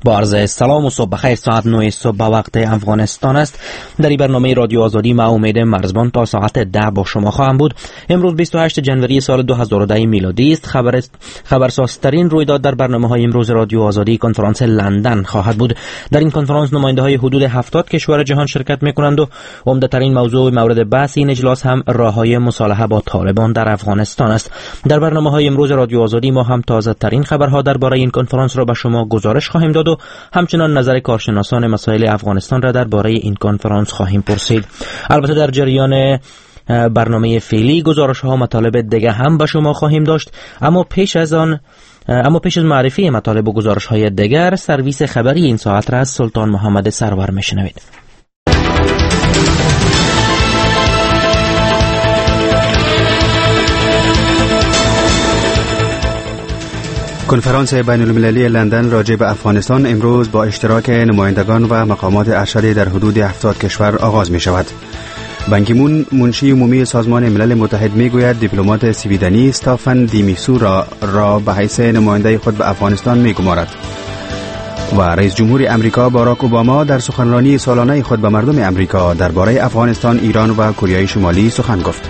با عرض سلام و صبح بخیر. ساعت 9 صبح به وقت افغانستان است. در این برنامه رادیو آزادی ما امید مرزبان تا ساعت 10 با شما خواهم بود. امروز 28 جنوری سال 2010 میلادی است. خبرسازترین رویداد در برنامه‌های امروز رادیو آزادی کنفرانس لندن خواهد بود. در این کنفرانس نماینده‌های حدود 70 کشور جهان شرکت می‌کنند و عمده‌ترین موضوع مورد بحث این اجلاس هم راه‌های مصالحه با طالبان در افغانستان است. در برنامه‌های امروز رادیو آزادی ما هم تازه‌ترین خبرها درباره این کنفرانس را به شما گزارش خواهیم داد و همچنان نظر کارشناسان مسائل افغانستان را درباره این کنفرانس خواهیم پرسید. البته در جریان برنامه فعلی گزارش‌ها و مطالب دیگه هم به شما خواهیم داشت، اما پیش از معرفی مطالب و گزارش‌های دیگر، سرویس خبری این ساعت را از سلطان محمد سرور میشنوید. کنفرانس بین المللی لندن راجع به افغانستان امروز با اشتراک نمایندگان و مقامات ارشد در حدود 70 کشور آغاز می شود. بان کی مون منشی عمومی سازمان ملل متحد می گوید دیپلمات سویدنی استافن دی میستورا را به حیث نماینده خود به افغانستان می گمارد. و رئیس جمهور امریکا باراک اوباما در سخنرانی سالانه خود به مردم امریکا درباره افغانستان، ایران و کره شمالی سخن گفت.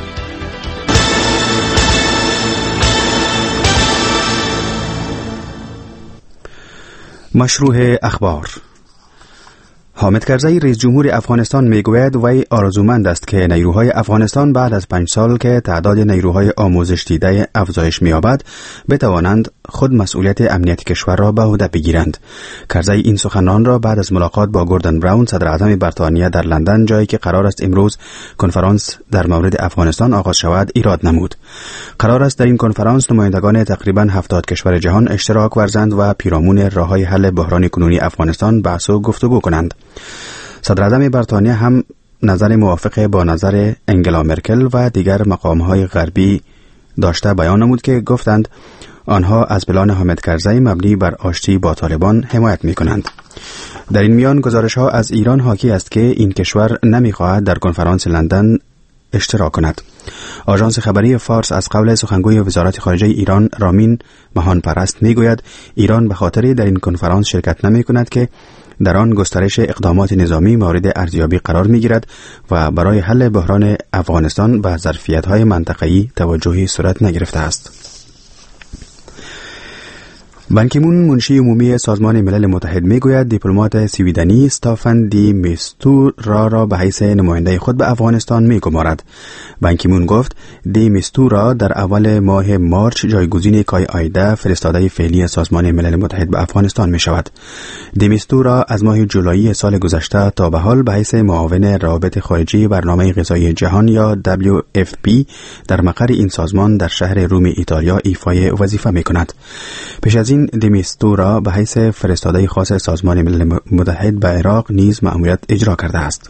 مشروع اخبار. حامد کرزی رئیس جمهور افغانستان میگوید وی آرزومند است که نیروهای افغانستان بعد از 5 سال که تعداد نیروهای آموزش دیده افزایش می‌یابد بتوانند خود مسئولیت امنیت کشور را به عهده بگیرند. کرزی این سخنان را بعد از ملاقات با گوردن براون صدر اعظم بریتانیا در لندن، جایی که قرار است امروز کنفرانس در مورد افغانستان آغاز شود، ایراد نمود. قرار است در این کنفرانس نمایندگان تقریباً 70 کشور جهان اشتراک ورزند و پیرامون راه‌های حل بحران کنونی افغانستان بحث و گفتگو کنند. صدر اعظم بریتانیا هم نظر موافق با نظر انگلا مرکل و دیگر مقام‌های غربی داشته بیان نمود که گفتند آنها از پلان حامد کرزی مبنی بر آشتی با طالبان حمایت می‌کنند. در این میان گزارش‌ها از ایران حاکی است که این کشور نمی‌خواهد در کنفرانس لندن اشتراک کند. آژانس خبری فارس از قول سخنگوی وزارت خارجه ایران رامین مهان پرست میگوید ایران به خاطر در این کنفرانس شرکت نمی‌کند که در آن گسترش اقدامات نظامی مورد ارزیابی قرار می‌گیرد و برای حل بحران افغانستان به ظرفیت‌های منطقه‌ای توجهی صورت نگرفته است. بان کی مون منشی عمومی سازمان ملل متحد میگوید دیپلمات سویدنی استافن دی میستورا را به حیث نماینده خود به افغانستان میگمارد. بان کی مون گفت دی میستورا در اول ماه مارچ جایگزین کای آیده فرستاده فعلی سازمان ملل متحد به افغانستان می شود. دی میستورا از ماه جولای سال گذشته تا به حال به حیث معاون روابط خارجی برنامه غذایی جهان یا WFP در مقر این سازمان در شهر روم ایتالیا ایفای وظیفه می کند. پیش از این دی میستورا به حیث فرستاده خاص سازمان ملل متحد به عراق نیز مأموریت اجرا کرده است.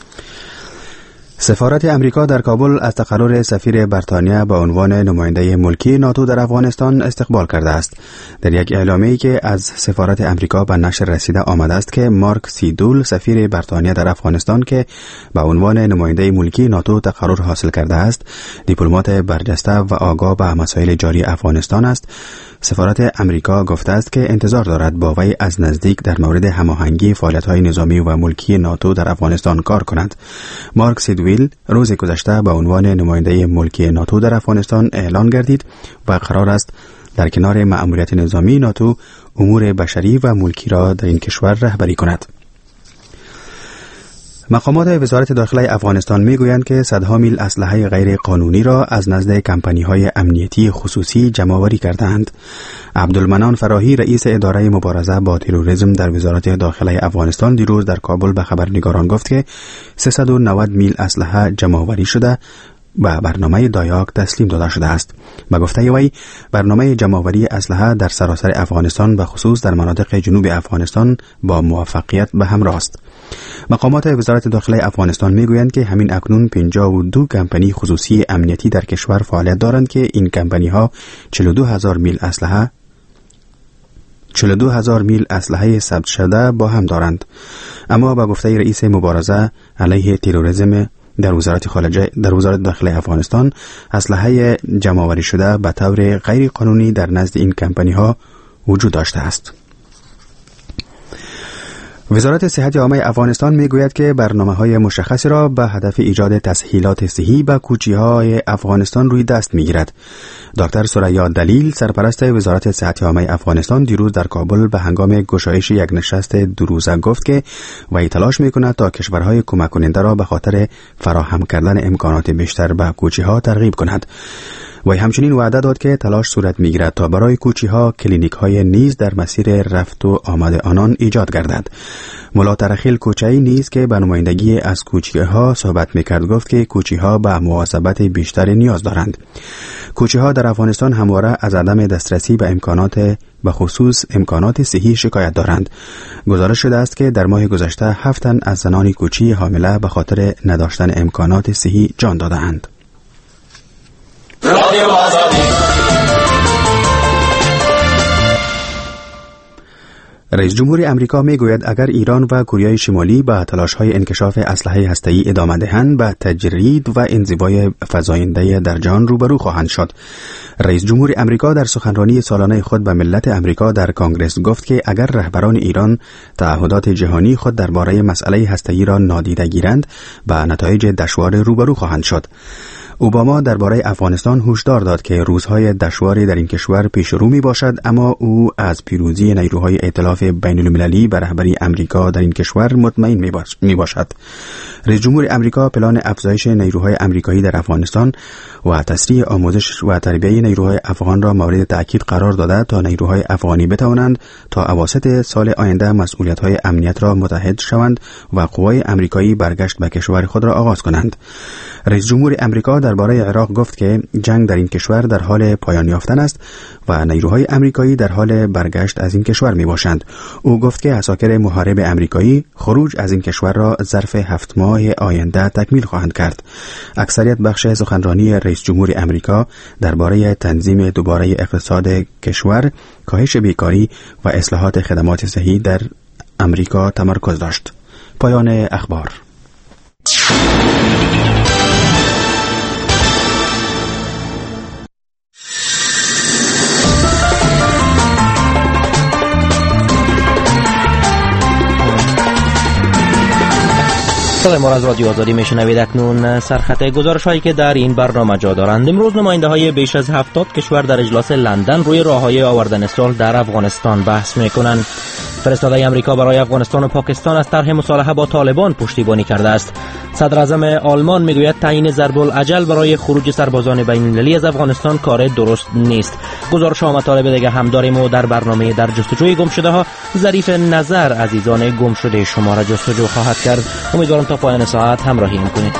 سفارت امریکا در کابل از تقرر سفیر بریتانیا به عنوان نماینده ملکی ناتو در افغانستان استقبال کرده است. در یک اعلامیه‌ای که از سفارت امریکا به نشر رسیده آمده است که مارک سیدول سفیر بریتانیا در افغانستان که به عنوان نماینده ملکی ناتو تقرر حاصل کرده است، دیپلمات برجسته و آگاه به مسائل جاری افغانستان است. سفارت امریکا گفته است که انتظار دارد با وی از نزدیک در مورد هماهنگی فعالیت‌های نظامی و ملکی ناتو در افغانستان کار کند. مارک سیدویل روز گذشته به عنوان نماینده ملکی ناتو در افغانستان اعلان گردید و قرار است در کنار مأموریت نظامی ناتو امور بشری و ملکی را در این کشور رهبری کند. مقامات وزارت داخله افغانستان میگویند که صدها میل اسلحه غیر قانونی را از نزد کمپانی‌های امنیتی خصوصی جمع‌آوری کردند. عبدالمنان فراهی رئیس اداره مبارزه با تروریسم در وزارت داخله افغانستان دیروز در کابل به خبرنگاران گفت که 390 میل اسلحه جمع‌آوری شده به برنامه دایاک تسلیم داده شده است. به گفته وی برنامه جمع‌آوری اسلحه در سراسر افغانستان و خصوص در مناطق جنوب افغانستان با موفقیت به همراه است. مقامات وزارت داخله افغانستان میگویند که همین اکنون 52 کمپانی خصوصی امنیتی در کشور فعالیت دارند که این کمپانی‌ها 42000 میل اسلحه ثبت شده با هم دارند. اما به گفته رئیس مبارزه علیه تروریسم در وزارت داخله افغانستان، اسلحه جمع‌آوری شده به طور غیر قانونی در نزد این کمپانی‌ها وجود داشته است. وزارت صحت عامه افغانستان میگوید که برنامه‌های مشخصی را به هدف ایجاد تسهیلات صحی به کوچی‌های افغانستان روی دست میگیرد. دکتر ثریا دلیل، سرپرست وزارت صحت عامه افغانستان، دیروز در کابل به هنگام گشایش یک نشست دو روزه گفت که وی تلاش میکند تا کشورهای کمک کننده را به خاطر فراهم کردن امکانات بیشتر به کوچی‌ها ترغیب کند. و همچنین وعده داد که تلاش صورت میگیرد تا برای کوچی‌ها کلینیک‌های نیز در مسیر رفت و آمد آنان ایجاد گردد. ملا ترخیل کوچه‌ای نیز که به نمایندگی از کوچی‌ها صحبت میکرد گفت که کوچی‌ها به مواظبت بیشتر نیاز دارند. کوچی‌ها در افغانستان همواره از عدم دسترسی به امکانات به خصوص امکانات صحی شکایت دارند. گزارش شده است که در ماه گذشته 7 تن از زنان کوچی حامله به خاطر نداشتن امکانات صحی جان داده‌اند. رئیس جمهور امریکا میگوید اگر ایران و کره شمالی به تلاش‌های انکشاف اسلحه هسته‌ای ادامه دهند به تجرید و انزوای فزاینده در جهان روبرو خواهند شد. رئیس جمهور امریکا در سخنرانی سالانه خود به ملت امریکا در کنگره گفت که اگر رهبران ایران تعهدات جهانی خود درباره مسئله هسته‌ای را نادیده گیرند به نتایج دشوار روبرو خواهند شد. اوباما درباره افغانستان هشدار داد که روزهای دشواری در این کشور پیش رو می باشد، اما او از پیروزی نیروهای ائتلاف بین المللی بر رهبری امریکا در این کشور مطمئن می باشد. رئیس جمهور امریکا پلان افزایش نیروهای امریکایی در افغانستان و تسریع آموزش و تربیت نیروهای افغان را مورد تأکید قرار داده تا نیروهای افغانی بتوانند تا اواسط سال آینده مسئولیت‌های امنیت را متحد شوند و قوای امریکایی برگشت به کشور خود را آغاز کنند. رئیس جمهور امریکا درباره عراق گفت که جنگ در این کشور در حال پایان یافتن است و نیروهای امریکایی در حال برگشت از این کشور می باشند. او گفت که عساکر محارب امریکایی خروج از این کشور را ظرف 7 ماه آینده تکمیل خواهند کرد. اکثریت بخش سخنرانی رئیس جمهور امریکا درباره تنظیم دوباره اقتصاد کشور، کاهش بیکاری و اصلاحات خدمات صحی در امریکا تمرکز داشت. پایان اخبار. صدای ما از رادیو آزادی میشنوید. اکنون سرخط گزارش‌هایی که در این برنامه جا دارند. امروز نماینده‌های بیش از 70 کشور در اجلاس لندن روی راه‌های آوردن صلح در افغانستان بحث می‌کنند. فرستاده امریکا برای افغانستان و پاکستان از طرح مصالحه با طالبان پشتیبانی کرده است. صدر اعظم آلمان میگوید تعیین ضرب الاجل برای خروج سربازان بین‌المللی از افغانستان کار درست نیست. گزارش‌ها مطالب دیگه هم داریم و در برنامه در جستجوی گمشده‌ها ظریف نظر عزیزان گمشده شما را جستجو خواهد کرد. امیدوارم تا پایان ساعت همراهی کنید.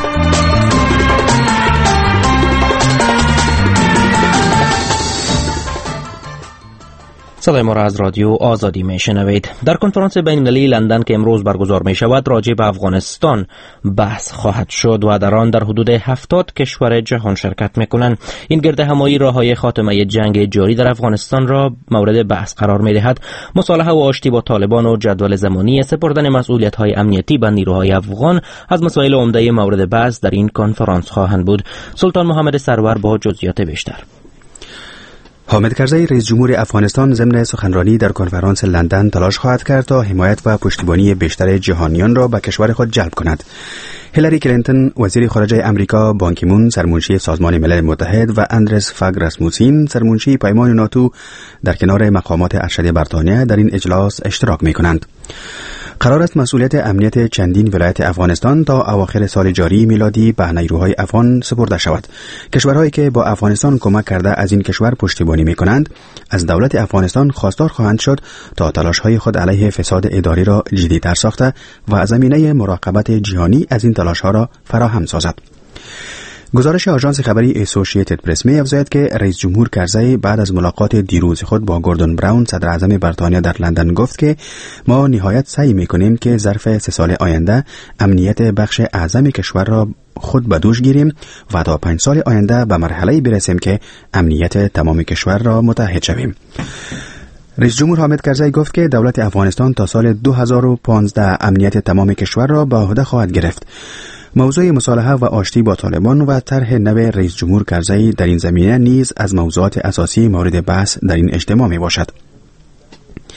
صدای ما را از رادیو آزادی میشنوید. در کنفرانس بین‌المللی لندن که امروز برگزار می شود راجع به افغانستان بحث خواهد شد و در آن در حدود 70 کشور جهان شرکت میکنند. این گرد همایی راههای خاتمه جنگ جاری در افغانستان را مورد بحث قرار می دهد. مصالحه و آشتی با طالبان و جدول زمانی سپردن مسئولیت‌های امنیتی به نیروهای افغان از مسائل عمده مورد بحث در این کنفرانس خواهند بود. سلطان محمد سرور با جزئیات بیشتر. حامد کرزی رئیس جمهور افغانستان ضمن سخنرانی در کنفرانس لندن تلاش خواهد کرد تا حمایت و پشتیبانی بیشتر جهانیان را به کشور خود جلب کند. هیلاری کلینتون وزیر خارجه امریکا، بان کی مون سرمنشی سازمان ملل متحد و اندرس فاگ راسموسین سرمنشی پیمان ناتو در کنار مقامات ارشد بریتانیا در این اجلاس اشتراک می‌کنند. قرار است مسئولیت امنیت چندین ولایت افغانستان تا اواخر سال جاری میلادی به نیروهای افغان سپرده شود. کشورهایی که با افغانستان کمک کرده از این کشور پشتیبانی می‌کنند، از دولت افغانستان خواستار خواهند شد تا تلاش‌های خود علیه فساد اداری را جدی‌تر ساخته و زمینه مراقبت جهانی از این تلاش‌ها را فراهم سازد. گزارش آژانس خبری اسوسییتد پرس می‌افزاید که رئیس جمهور کرزی بعد از ملاقات دیروز خود با گوردون براون صدر اعظم بریتانیا در لندن گفت که ما نهایت سعی می‌کنیم که ظرف 3 سال آینده امنیت بخش اعظم کشور را خود به دوش گیریم و تا 5 سال آینده به مرحله‌ای برسیم که امنیت تمام کشور را متحد شویم. رئیس جمهور حامد کرزی گفت که دولت افغانستان تا سال 2015 امنیت تمام کشور را به عهده خواهد گرفت. موضوع مصالحه و آشتی با طالبان و طرح نو رئیس جمهور کرزی در این زمینه نیز از موضوعات اساسی مورد بحث در این اجتماع می باشد.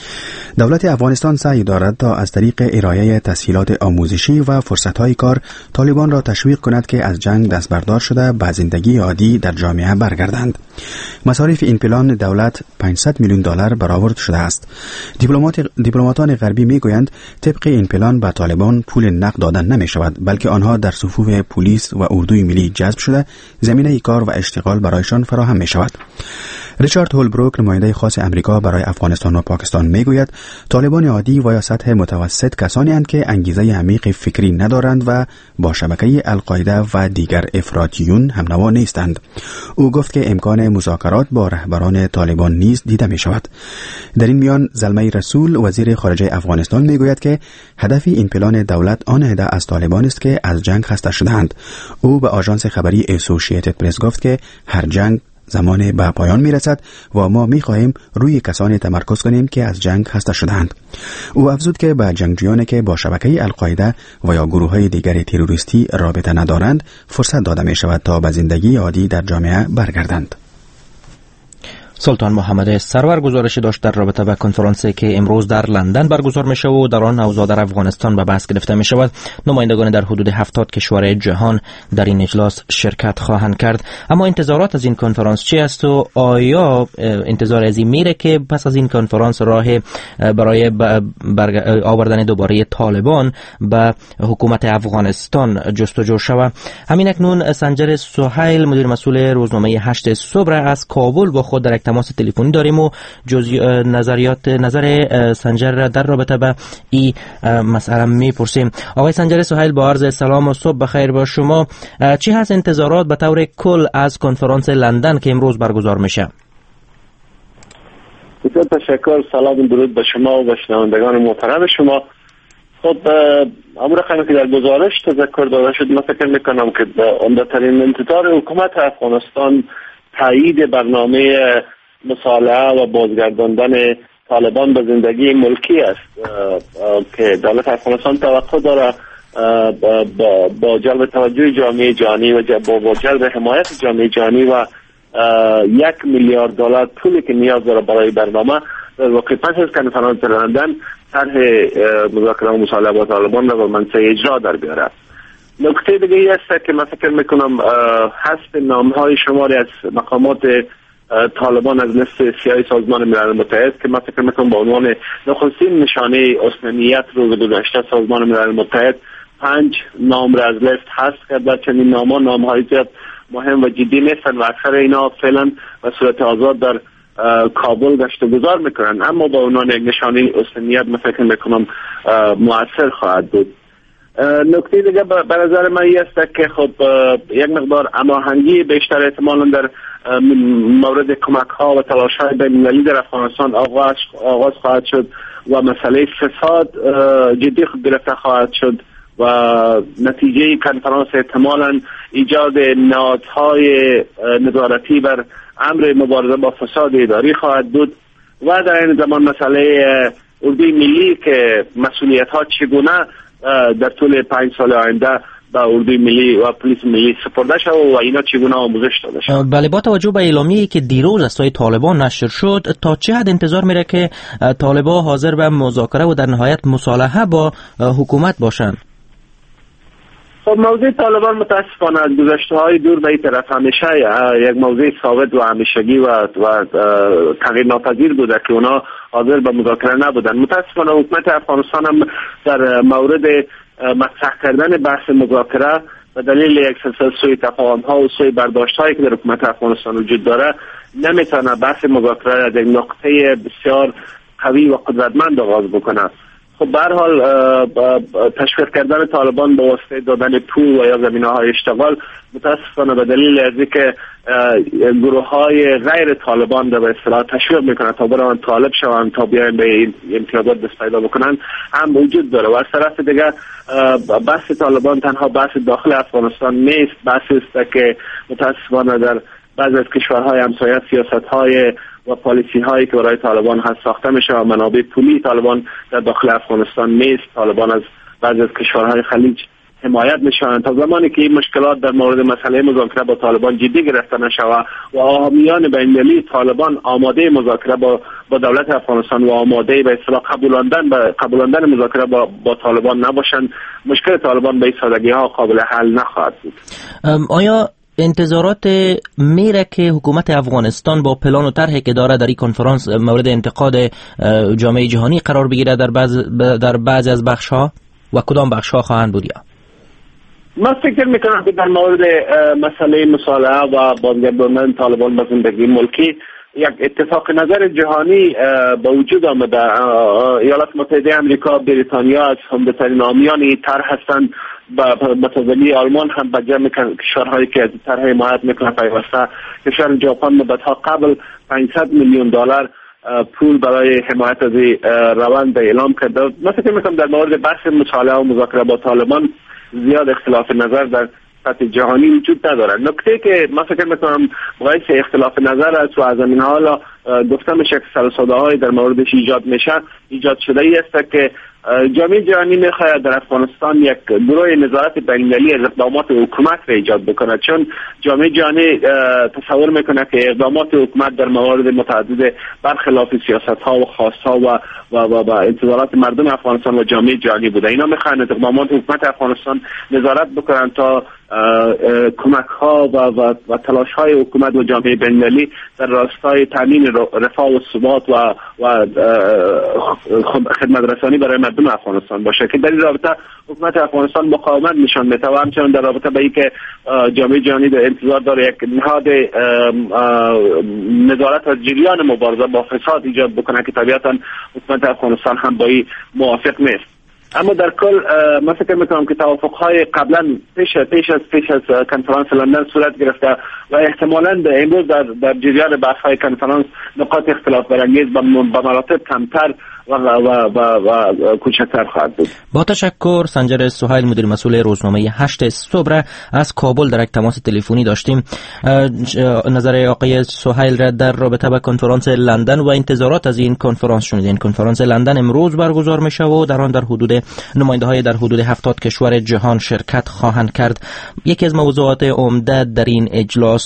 دولت افغانستان سعی دارد تا از طریق ارائه تسهیلات آموزشی و فرصت‌های کار طالبان را تشویق کند که از جنگ دست بردار شده به زندگی عادی در جامعه برگردند. مصارف این پلان دولت $500 میلیون برآورد شده است. دیپلماتان غربی میگویند طبق این پلان به طالبان پول نقد دادن نمی شود، بلکه آنها در صفوف پلیس و اردوی ملی جذب شده زمینه کار و اشتغال برایشان فراهم می شود. ریچارد هولبروک، نماینده خاص امریکا برای افغانستان و پاکستان، میگوید طالبان عادی و یا سطح متوسط کسانی اند که انگیزه عمیق فکری ندارند و با شبکه القاعده و دیگر افراطیون همنوا نیستند. او گفت که امکان مذاکرات با رهبران طالبان نیز دیده می شود. در این میان زلمه رسول، وزیر خارجه افغانستان، میگوید که هدف این پلان دولت آن عده از طالبان است که از جنگ خسته شده‌اند. او به آژانس خبری اسوسییتد پرس گفت که هر جنگ زمان به پایان میرسد و ما میخواهیم روی کسانی تمرکز کنیم که از جنگ خسته شده‌اند. او افزود که به جنگجویانی که با شبکه القاعده و یا گروه‌های دیگر تروریستی رابطه ندارند فرصت داده می شود تا به زندگی عادی در جامعه برگردند. سلطان محمد سرور گزارش داشت در رابطه با کنفرانسی که امروز در لندن برگزار میشه و در آن اوضاع در افغانستان به بحث گرفته می شود. نمایندگان در حدود 70 کشور جهان در این اجلاس شرکت خواهند کرد. اما انتظارات از این کنفرانس چی است و آیا انتظار از این میره که پس از این کنفرانس راه برای آوردن دوباره طالبان به حکومت افغانستان جستجو شود؟ همین اکنون سنجر سهیل، مدیر مسئول روزنامه 8 صبح از کابل با خود در تماس تلفنی داریم و نظر سنجر در رابطه با این مسئله میپرسیم. آقای سنجر سهیل، با عرض سلام و صبح بخیر با شما. چی هست انتظارات به طور کل از کنفرانس لندن که امروز برگزار میشه؟ بسیار تشکر. سلام درود به شما و به شنوندگان محترم شما. خب امور رقمی که در گزارش تذکر داده شد، من فکر میکنم که عمده‌ترین انتظار حکومت افغانستان تایید برنامه مصالحه و بازگرداندن طالبان به زندگی ملکی است که دولت افغانستان توقع داره با جلب توجه جامعه جهانی و با جلب حمایت جامعه جهانی و $1 میلیارد پولی که نیاز داره برای برنامه، در واقع پس از کنفرانس لندن طرح مذاکره و مصالحه با طالبان را به منصه اجرا در بیاره. نکته دیگه ای است که من فکر میکنم حذف نامهای شماری از مقامات طالبان از لیست سیاه سازمان ملل متحد که من فکر میکنم با عنوان نخستین نشانه اصلاحیت روز گذشته سازمان ملل متحد 5 نام را از لیست حذف کرده. چنین نام‌های زیاد مهم و جدی نیستن و اکثر اینا فعلا به صورت آزاد در کابل گشت و گذار میکنن، اما با عنوان یک نشانه اصلاحیت من فکر میکنم مؤثر خواهد بود. نکته دیگه به نظر من است که خب یک مقدار هماهنگی بیشتر احتمالاً در مورد کمک ها و تلاش های بین المللی در افغانستان آغاز خواهد شد و مسئله فساد جدی گرفته خواهد شد و نتیجه کنفرانس احتمالاً ایجاد نهادهای نظارتی بر امر مبارزه با فساد اداری خواهد بود و در این زمان مسئله اردوی ملی که مسئولیت ها چگونه در طول 5 سال آینده به اردوی ملی و پلیس ملی سپرده شد و اینا چگونه آموزش داده شد. بله، با توجه به اعلامیه‌ای که دیروز از سوی طالبان نشر شد، تا چه حد انتظار میره که طالبان حاضر به مذاکره و در نهایت مصالحه با حکومت باشند؟ خب موضوع طالبان متاسفانه از گذشته‌های دور به این طرف همیشه یک موضوع ثابت و همیشگی و تغییر ناپذیر بوده که اونا حاضر به مذاکره نبودن. متاسفانه حکومت افغانستان هم در مورد مطرح کردن بحث مذاکره به دلیل یک سلسله سوء تفاهم‌ها و سوء برداشت‌هایی که در حکومت افغانستان وجود داره نمیتونه بحث مذاکره در نقطه بسیار قوی و قدرتمند آغاز بکنه. خب به هر حال تشویق کردن طالبان به واسطه دادن پول و یا زمینه‌های اشتغال متاسفانه به دلیل از اینکه گروه‌های غیر طالبان به اصطلاح تشویق میکنن تا برن طالب شون تا بیاین به این امتیازات دست پیدا بکنن هم وجود داره و از طرف دیگه بحث طالبان تنها بحث داخل افغانستان نیست، بحثی است که متاسفانه در بعضی از کشورهای همسایه سیاست‌های و پالیسی هایی که برای طالبان هست ساخته میشه و منابع پولی طالبان در داخل افغانستان نیست. طالبان از بعضی از کشورهای خلیج حمایت میشوند تا زمانی که این مشکلات در مورد مسئله مذاکره با طالبان جدی گرفته نشود و حامیان بین‌المللی طالبان آماده مذاکره با دولت افغانستان و آماده به اصطلاح قبولاندن مذاکره با طالبان نباشند، مشکل طالبان به این سادگی ها قابل حل نخواهد بود. آیا انتظارات میره که حکومت افغانستان با پلان و طرحی که داره در این کنفرانس مورد انتقاد جامعه جهانی قرار بگیره در بعضی از بخش‌ها و کدام بخش‌ها خواهند بود؟ یا من فکر میکنم که در مورد مسئله مصالحه و بازگرداندن طالبان به زندگی ملکی یک اتفاق نظر جهانی به وجود آمده. ایالات متحده آمریکا، بریتانیا از همدترین حامیان این طرح هستند. به تازگی آلمان هم به جمع کشورهایی که از طرح حمایت میکنه پیوسته. کشور ژاپن مدت‌ها قبل $500 میلیون پول برای حمایت از روند اعلام کرده. من فکر میکنم در مورد بحث مصالحه و مذاکره با طالبان زیاد اختلاف نظر در سطح جهانی وجود ندارد. نکته که من فکر میکنم باعث اختلاف نظر است و از این حالا گفتم به شکل سرساده‌ای در موردش ایجاد شده ای است که جامعه جهانی میخواهد در افغانستان یک گروه نظارت بین‌المللی از اقدامات حکومت را ایجاد بکند، چون جامعه جهانی تصور میکنه که اقدامات حکومت در موارد متعدد برخلاف سیاست‌ها و خواست‌ها و انتظارات مردم افغانستان و جامعه جهانی بوده. اینا میخواهند اقدامات حکومت افغانستان نظارت بکنند تا کمک‌ها و تلاش‌های حکومت و جامعه بین‌المللی در راستای تامین رفاه و ثبات و خدمت‌رسانی برای مردم افغانستان باشه که در این رابطه حکومت افغانستان مقاومت نشان میده و همچنین در رابطه با اینکه جامعه جهانی در انتظار داره یک نهاد نظارت از جریان مبارزه با فساد ایجاد بکنه که طبیعتاً حکومت افغانستان هم با این موافق نیست. اما در کل من فکر میکنم که توافق‌های قبلا پیش از کنفرانس لندن صورت گرفته و احتمالاً امروز در جریان بحث‌های کنفرانس نقاط اختلاف برانگیز به مراتب کمتر و کوچکتر خواهد بود. با تشکر. سنجر سهیل، مدیر مسئول روزنامه 8 صبح از کابل در یک تماس تلفنی داشتیم. نظر آقای سهیل را در رابطه با کنفرانس لندن و انتظارات از این کنفرانس شنیدین. کنفرانس لندن امروز برگزار میشه و در آن در حدود نماینده‌های در حدود 70 کشور جهان شرکت خواهند کرد. یکی از موضوعات عمده در این اجلاس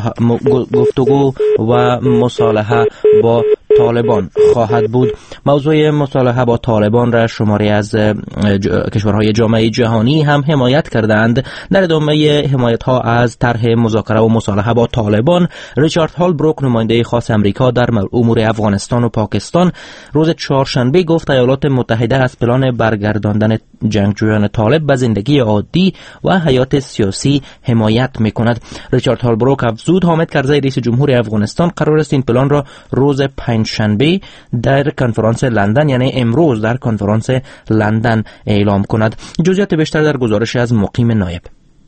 گفتگو و مصالحه با طالبان خواهد بود. موضوع مصالحه با طالبان را شماری از کشورهای جامعه جهانی هم حمایت کردند. در ادامه حمایت ها از طرح مذاکره و مصالحه با طالبان، ریچارد هولبروک، نماینده خاص امریکا در امور افغانستان و پاکستان، روز چهارشنبه گفت ایالات متحده از پلان برگرداندن جنگجویان طالب به زندگی عادی و حیات سیاسی حمایت میکند. ریچارد هولبروک افزود حامد کرزی رئیس جمهور افغانستان قرار است این پلان را روز پنجشنبه در کنفرانس لندن، یعنی امروز در کنفرانس لندن اعلام کند. جزئیات بیشتر در گزارش از مقیم نایب.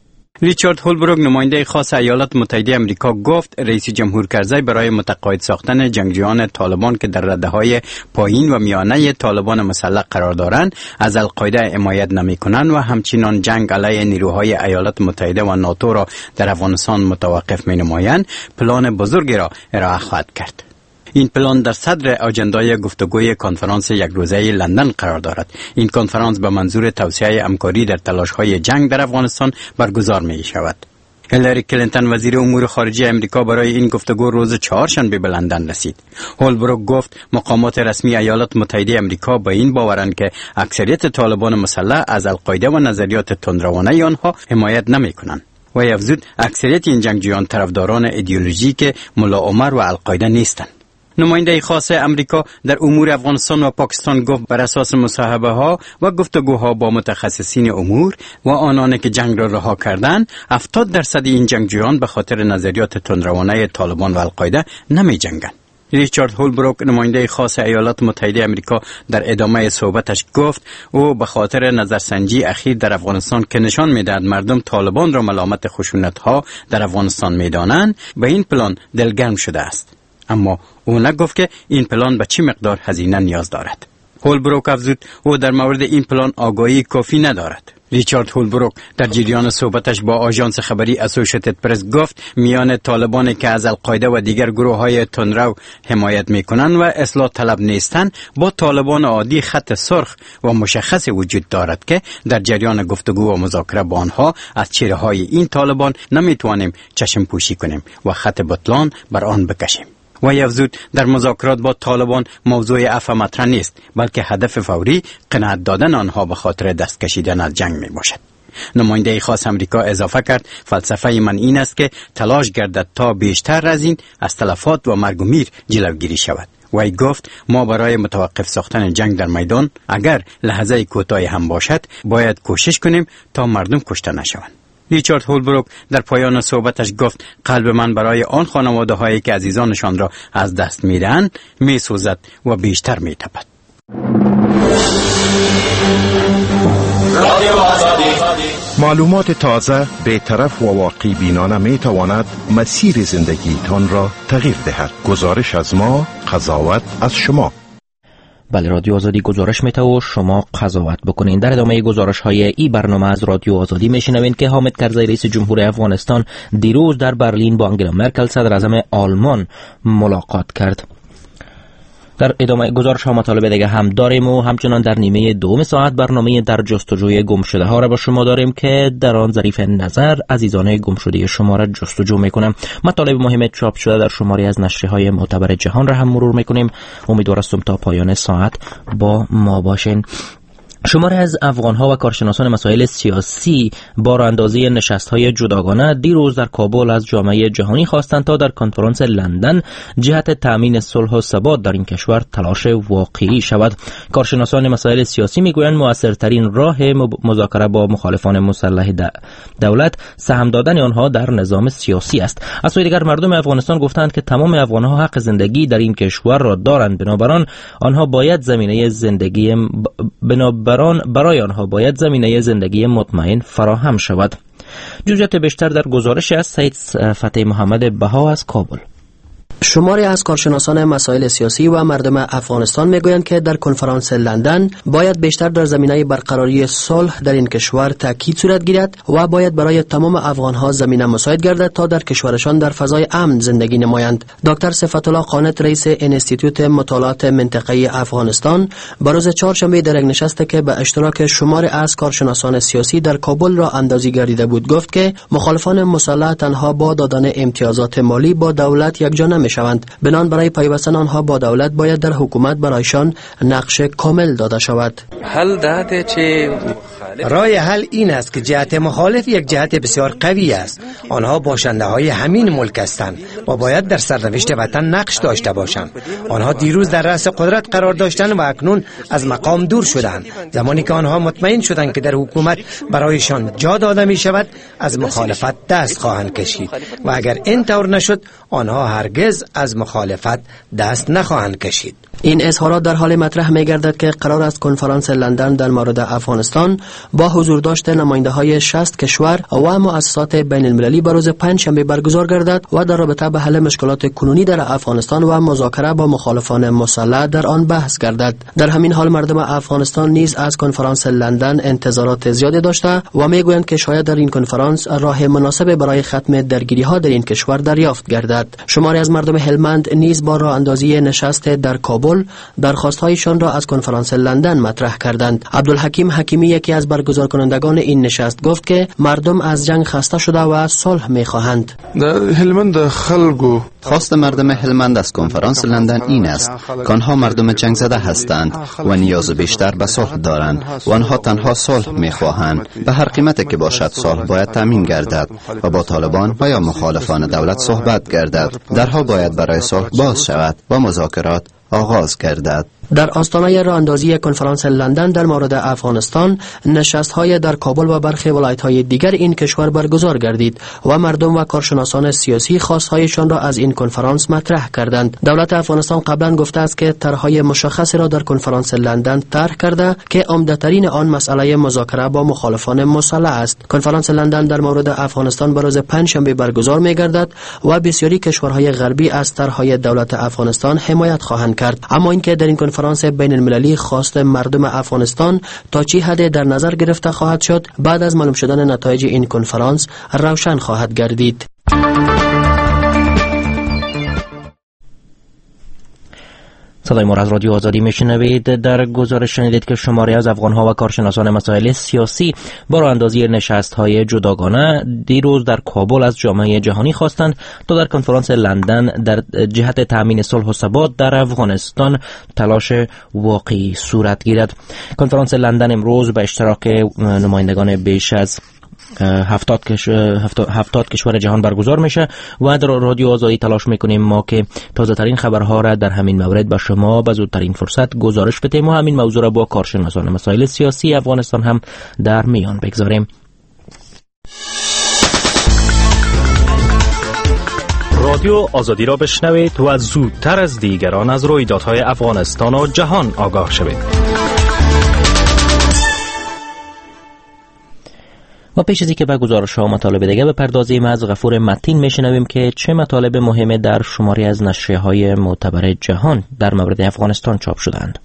ریچارد هولبروک، نماینده خاص ایالات متحده آمریکا، گفت رئیس جمهور کرزی برای متقاعد ساختن جنگجویان طالبان که در رده‌های پایین و میانه طالبان مسلح قرار دارند از القاعده حمایت نمی‌کنند و همچنین جنگ علیه نیروهای ایالات متحده و ناتو را در افغانستان متوقف می‌نمایند، پلان بزرگی را ارائه خواهد کرد. این پلان در صدر آجندای گفتگوی کنفرانس یک روزه لندن قرار دارد. این کنفرانس به منظور توسعه همکاری در تلاش‌های جنگ در افغانستان برگزار می شود. هیلاری کلینتون، وزیر امور خارجه امریکا، برای این گفتگو روز چهارشنبه به لندن رسید. هولبروک گفت مقامات رسمی ایالات متحده امریکا به این باورند که اکثریت طالبان مسلح از القاعده و نظریات تندروانه آنها حمایت نمی‌کنند. و افزود اکثریت این جنگجویان طرفداران ایدئولوژیک ملا عمر و القاعده نیستند. نماینده خاص امریکا در امور افغانستان و پاکستان گفت بر اساس مصاحبه ها و گفتگوها با متخصصین امور و آنانی که جنگ را رها کردند، 70% این جنگجویان به خاطر نظریات تندروانه طالبان و القاعده نمی جنگند. ریچارد هولبروک، نماینده خاص ایالات متحده آمریکا، در ادامه صحبتش گفت او به خاطر نظرسنجی اخیر در افغانستان که نشان می‌دهد مردم طالبان را ملامت خشونت‌ها در افغانستان می‌دانند، به این پلان دلگرم شده است. اما او نگفت که این پلان به چه مقدار هزینه نیاز دارد. هولبروک افزود او در مورد این پلان آگاهی کافی ندارد. ریچارد هولبروک در جریان صحبتش با آژانس خبری اسوسییتد پرس گفت میان طالبانی که از القاعده و دیگر گروه‌های تندرو حمایت می‌کنند و اصلاح طلب نیستند با طالبان عادی خط سرخ و مشخص وجود دارد که در جریان گفتگو و مذاکره با آنها از چهره‌های این طالبان نمی‌توانیم چشم پوشی کنیم و خط بطلان بر آن بکشیم. و افزود در مذاکرات با طالبان موضوع عفو مطرح نیست، بلکه هدف فوری قناعت دادن آنها به خاطر دست کشیدن از جنگ می باشد. نماینده خاص امریکا اضافه کرد فلسفه من این است که تلاش گردد تا بیشتر از این از تلفات و مرگ و میر جلوگیری شود. وی گفت ما برای متوقف ساختن جنگ در میدان اگر لحظه کوتاهی هم باشد باید کوشش کنیم تا مردم کشته نشوند. ریچارد هولبروک در پایان صحبتش گفت قلب من برای آن خانواده هایی که عزیزانشان را از دست میدهند میسوزد و بیشتر میتپد. معلومات تازه، بی‌طرف و واقعی بینانه میتواند مسیر زندگیتان را تغییر دهد. گزارش از ما، قضاوت از شما. بله، رادیو آزادی گزارش میته و شما قضاوت بکنین. در ادامه گزارش های ای برنامه از رادیو آزادی میشنوین که حامد کرزی رئیس جمهور افغانستان دیروز در برلین با انگلا مرکل صدر اعظم آلمان ملاقات کرد. در ادامه گزارش ها مطالب دیگه هم داریم و همچنان در نیمه دوم ساعت برنامه در جستجوی گمشده ها را با شما داریم که در آن ظریف نظر عزیزان گمشده شما را جستجو میکنم. مطالب مهم چاپ شده در شماری از نشریه‌های معتبر جهان را هم مرور میکنیم. امیدوارم تا پایان ساعت با ما باشین. شماری از افغان‌ها و کارشناسان مسائل سیاسی با راه‌اندازی نشست‌های جداگانه دیروز در کابل از جامعه جهانی خواستند تا در کنفرانس لندن جهت تأمین صلح و ثبات در این کشور تلاش واقعی شود. کارشناسان مسائل سیاسی میگویند مؤثرترین راه مذاکره با مخالفان مسلح دولت سهم دادن آنها در نظام سیاسی است. از سوی دیگر مردم افغانستان گفتند که تمام افغان‌ها حق زندگی در این کشور را دارند، بنابراین آنها باید برای آنها باید زمینه زندگی مطمئن فراهم شود. جزئیات بیشتر در گزارش از سید فتح محمد بها از کابل. شماری از کارشناسان مسائل سیاسی و مردم افغانستان میگویند که در کنفرانس لندن باید بیشتر در زمینه برقراری صلح در این کشور تاکید صورت گیرد و باید برای تمام افغانها زمینه مساعد گردد تا در کشورشان در فضای امن زندگی نمایند. دکتر صفت الله قانت رئیس انستیتوت مطالعات منطقه‌ای افغانستان بروز چهارشنبه در یک نشست که به اشتراک شماری از کارشناسان سیاسی در کابل را اندازی گردیده بود گفت که مخالفان مسلح تنها با دادن امتیازات مالی با دولت یکجا شوند. بنان برای پیوستن آنها با دولت باید در حکومت برایشان نقش کامل داده شود. رای حل این است که جهت مخالف یک جهت بسیار قوی است. آنها باشنده های همین ملک هستند و باید در سرنوشت وطن نقش داشته باشند. آنها دیروز در رأس قدرت قرار داشتند و اکنون از مقام دور شدند. زمانی که آنها مطمئن شدند که در حکومت برایشان جا داده می شود از مخالفت دست خواهند کشید و اگر این طور نشد آنها هرگز از مخالفت دست نخواهند کشید. این اظهارات در حال مطرح می‌گردد که قرار است کنفرانس لندن در مورد افغانستان با حضور داشت نماینده‌های 60 کشور و مؤسسات بین‌المللی به روز پنجشنبه برگزار گردد و در رابطه به حل مشکلات کنونی در افغانستان و مذاکره با مخالفان مسلح در آن بحث گردد. در همین حال مردم افغانستان نیز از کنفرانس لندن انتظارات زیادی داشته و می‌گویند که شاید در این کنفرانس راه مناسب برای ختم درگیری‌ها در این کشور دریافت گردد. شماری از مردم هلمند نیز با راه‌اندازی نشست در کابل درخواست‌هایشان را از کنفرانس لندن مطرح کردند. عبدالحکیم حکیمی یکی از برگزارکنندگان این نشست گفت که مردم از جنگ خسته شده و صلح می‌خواهند. خواست مردم هلمند از کنفرانس لندن این است که آنها مردم جنگ زده هستند و نیاز بیشتر به صلح دارند و آنها تنها صلح می‌خواهند. به هر قیمتی که باشد صلح باید تامین گردد و با طالبان و یا مخالفان دولت صحبت گردد. درها باید برای صلح باز شود و مذاکرات آغاز گردد. در آستانه راه‌اندازی کنفرانس لندن در مورد افغانستان نشست‌های در کابل و برخی ولایت‌های دیگر این کشور برگزار گردید و مردم و کارشناسان سیاسی خواست‌هایشان را از این کنفرانس مطرح کردند. دولت افغانستان قبلا گفته است که طرح‌های مشخصی را در کنفرانس لندن طرح کرده که عمده‌ترین آن مسئله مذاکره با مخالفان مسلح است. کنفرانس لندن در مورد افغانستان به روز پنجشنبه برگزار می‌گردد و بسیاری کشورهای غربی از طرح‌های دولت افغانستان حمایت خواهند کرد. اما اینکه در این کنفرانس کنفرانس بین المللی خواست مردم افغانستان تا چه حد در نظر گرفته خواهد شد بعد از معلوم شدن نتایج این کنفرانس روشن خواهد گردید. صدای ما از رادیو آزادی میشنوید. در گزارش شنیدید که شماری از افغان‌ها و کارشناسان مسائل سیاسی با راه‌اندازی نشست‌های جداگانه دیروز در کابل از جامعه جهانی خواستند تا در کنفرانس لندن در جهت تامین صلح و ثبات در افغانستان تلاش واقعی صورت گیرد. کنفرانس لندن امروز به اشتراک نمایندگان بیش از 70 کشور جهان برگزار میشه و در رادیو آزادی تلاش میکنیم ما که تازه ترین خبرها را در همین مورد به شما به زودترین فرصت گزارش بدیم و همین موضوع را با کارشناسان مسائل سیاسی افغانستان هم در میان بگذاریم. رادیو آزادی را بشنوید و زودتر از دیگران از رویدادهای افغانستان و جهان آگاه شوید. و پیش از اینکه به گزارش‌ها و مطالب دیگه بپردازیم از غفور متین میشنویم که چه مطالب مهمه در شماری از نشریه‌های معتبر جهان در مورد افغانستان چاپ شدند.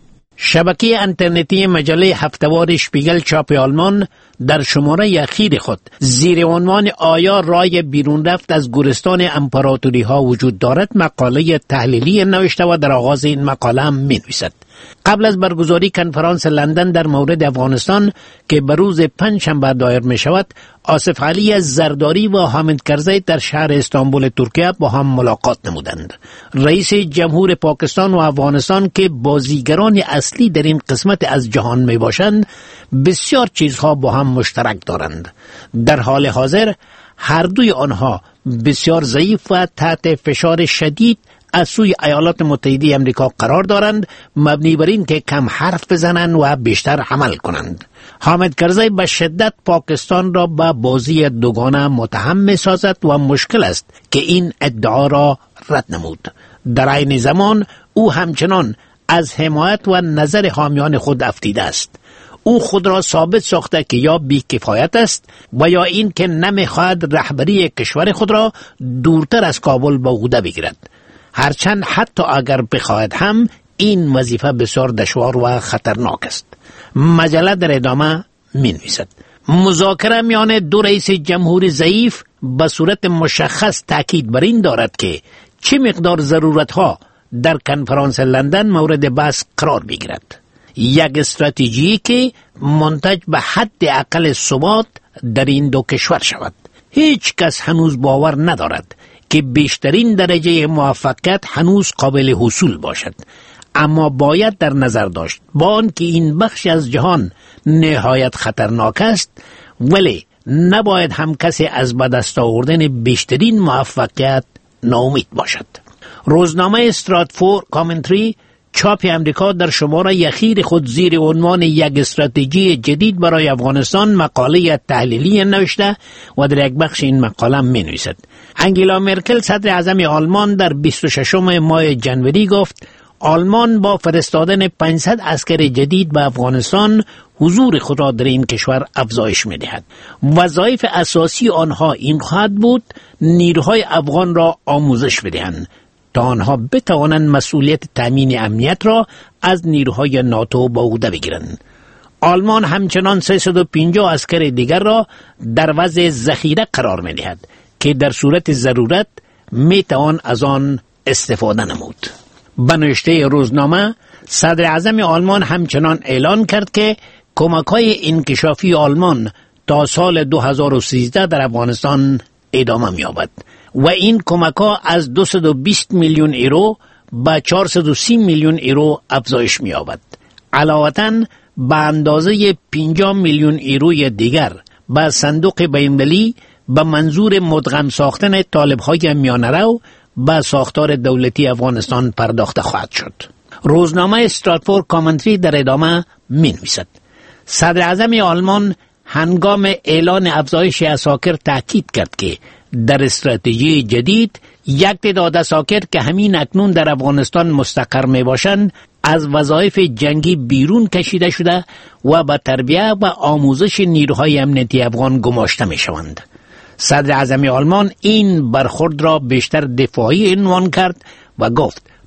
شبکه اینترنتی مجله هفته‌وار شپیگل چاپ آلمان در شماره اخیر خود زیر عنوان آیا رای بیرون رفت از گورستان امپراتوری ها وجود دارد مقاله تحلیلی نوشته و در آغاز این مقاله هم می‌نویسد قبل از برگزاری کنفرانس لندن در مورد افغانستان که به روز پنجشنبه دایر می شود، آصف علی زرداری و حامد کرزی در شهر استانبول ترکیه با هم ملاقات نمودند. رئیس جمهور پاکستان و افغانستان که بازیگران اصلی در این قسمت از جهان می باشند، بسیار چیزها با هم مشترک دارند. در حال حاضر هر دوی آنها بسیار ضعیف و تحت فشار شدید از سوی ایالات متحده امریکا قرار دارند، مبنی بر این که کم حرف بزنند و بیشتر عمل کنند. حامد کرزی به شدت پاکستان را به بازی دوگانه متهم می‌سازد و مشکل است که این ادعا را رد نمود. در عین زمان او همچنان از حمایت و نظر حامیان خود افتیده است. او خود را ثابت ساخته که یا بی‌کفایت است و یا این که نمی‌خواهد رهبری کشور خود را دورتر از کابل به عهده بگیرد. هرچند حتی اگر بخواهد هم این وظیفه بسیار دشوار و خطرناک است. مجله در ادامه می‌نویسد مذاکره میان دو رئیس جمهور ضعیف به صورت مشخص تاکید بر این دارد که چه مقدار ضرورت‌ها در کنفرانس لندن مورد بحث قرار بگیرد. یک استراتژی که منتج به حد اقل ثبات در این دو کشور شود. هیچ کس هنوز باور ندارد که بیشترین درجه موفقیت هنوز قابل حصول باشد، اما باید در نظر داشت با آنکه این بخش از جهان نهایت خطرناک است، ولی نباید هم کسی از به دست آوردن بیشترین موفقیت ناامید باشد. روزنامه استراتفورد کامنتری چاپ امریکا در شماره اخیر خود زیر عنوان یک استراتژی جدید برای افغانستان مقاله تحلیلی نوشته و در یک بخش این مقاله می‌نویسد انگلا مرکل صدر اعظم آلمان در 26 ماه ژانویه گفت آلمان با فرستادن 500 عسکر جدید به افغانستان حضور خود را در این کشور افزایش می‌دهد. وظایف اساسی آنها این خواهد بود نیروهای افغان را آموزش بدهند تا آنها بتوانند مسئولیت تامین امنیت را از نیروهای ناتو به عهده بگیرند. آلمان همچنان 350 عسکر دیگر را در وضع ذخیره قرار می‌دهد که در صورت ضرورت میتوان از آن استفاده نمود. به نوشته روزنامه صدر اعظم آلمان همچنان اعلان کرد که کمک‌های انکشافی آلمان تا سال 2013 در افغانستان ادامه می‌یابد و این کمک‌ها از 220 میلیون یورو به 430 میلیون یورو افزایش می‌یابد. علاوه‌اً به اندازه 50 میلیون یوروی دیگر به صندوق بین‌المللی به منظور مدغم ساختن طالب‌های میانه‌رو به ساختار دولتی افغانستان پرداخته خواهد شد. روزنامه استراتفورد کامنتری در ادامه می‌نویسد صدر اعظم آلمان هنگام اعلان افزایش عساکر تاکید کرد که در استراتژی جدید یک تعداد عساکر که همین اکنون در افغانستان مستقر می باشند از وظایف جنگی بیرون کشیده شده و به تربیت و آموزش نیروهای امنیتی افغان گماشته می شوند. صدر اعظم آلمان این برخورد را بیشتر دفاعی عنوان کرد و گفت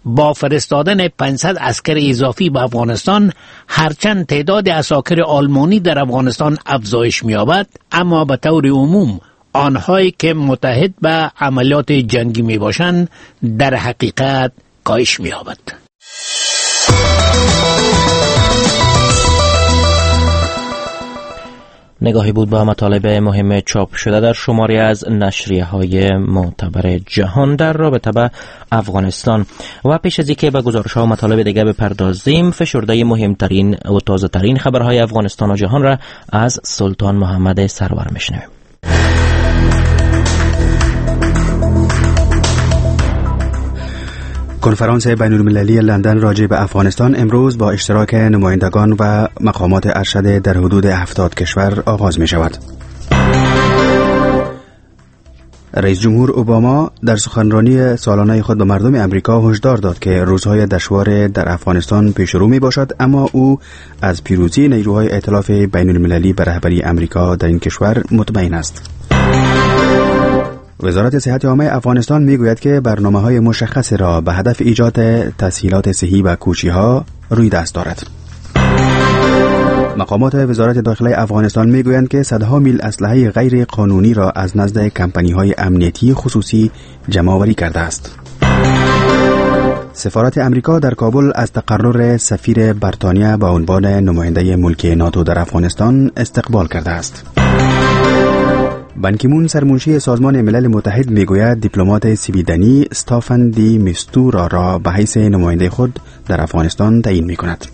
با فرستادن 500 عسکر اضافی به افغانستان هرچند تعداد عساکر آلمانی در افغانستان افزایش می‌یابد، اما به طور عموم آنهایی که متحد به عملیات جنگی میباشند در حقیقت کاهش می‌یابد. نگاهی بود به مطالب مهم چاپ شده در شماری از نشریه‌های معتبر جهان در رابطه با افغانستان. و پیش از اینکه به گزارش‌ها و مطالب دیگه بپردازیم، فشرده مهمترین و تازه‌ترین خبرهای افغانستان و جهان را از سلطان محمد سرور میشنویم. کنفرانس بین‌المللی لندن راجع به افغانستان امروز با اشتراک نمایندگان و مقامات ارشد در حدود 70 کشور آغاز می شود. رئیس جمهور اوباما در سخنرانی سالانه خود به مردم امریکا هشدار داد که روزهای دشوار در افغانستان پیش رو می باشد، اما او از پیروزی نیروهای ائتلاف بین‌المللی به رهبری امریکا در این کشور مطمئن است. وزارت صحت عامه افغانستان میگوید که برنامه‌های مشخص را به هدف ایجاد تسهیلات صحی و کوچی‌ها روی دست دارد. مقامات وزارت داخله افغانستان میگویند که صدها میل اسلحه غیر قانونی را از نزد کمپانی‌های امنیتی خصوصی جمع‌آوری کرده است. سفارت امریکا در کابل از تقرر سفیر بریتانیا به عنوان نماینده ملکی ناتو در افغانستان استقبال کرده است. بان کی مون سرمنشی سازمان ملل متحد میگوید دیپلمات سویدنی استافن دی میستورا را به حیث نماینده خود در افغانستان تعیین میکند.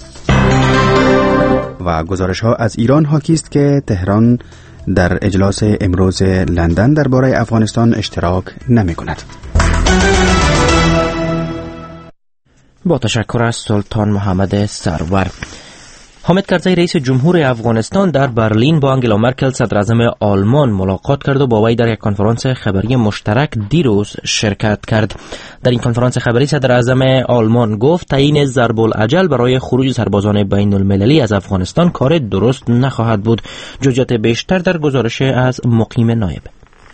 و گزارش‌ها از ایران حاکی است که تهران در اجلاس امروز لندن درباره افغانستان اشتراک نمیکند. با تشکر از سلطان محمد سرور. حامد کرزی رئیس جمهور افغانستان در برلین با انگلا مرکل صدر اعظم آلمان ملاقات کرد و با وی در یک کنفرانس خبری مشترک دیروز شرکت کرد. در این کنفرانس خبری صدر اعظم آلمان گفت تعیین ضرب الاجل برای خروج سربازان بین المللی از افغانستان کار درست نخواهد بود. جزئیات بیشتر در گزارش از مقیم نایب.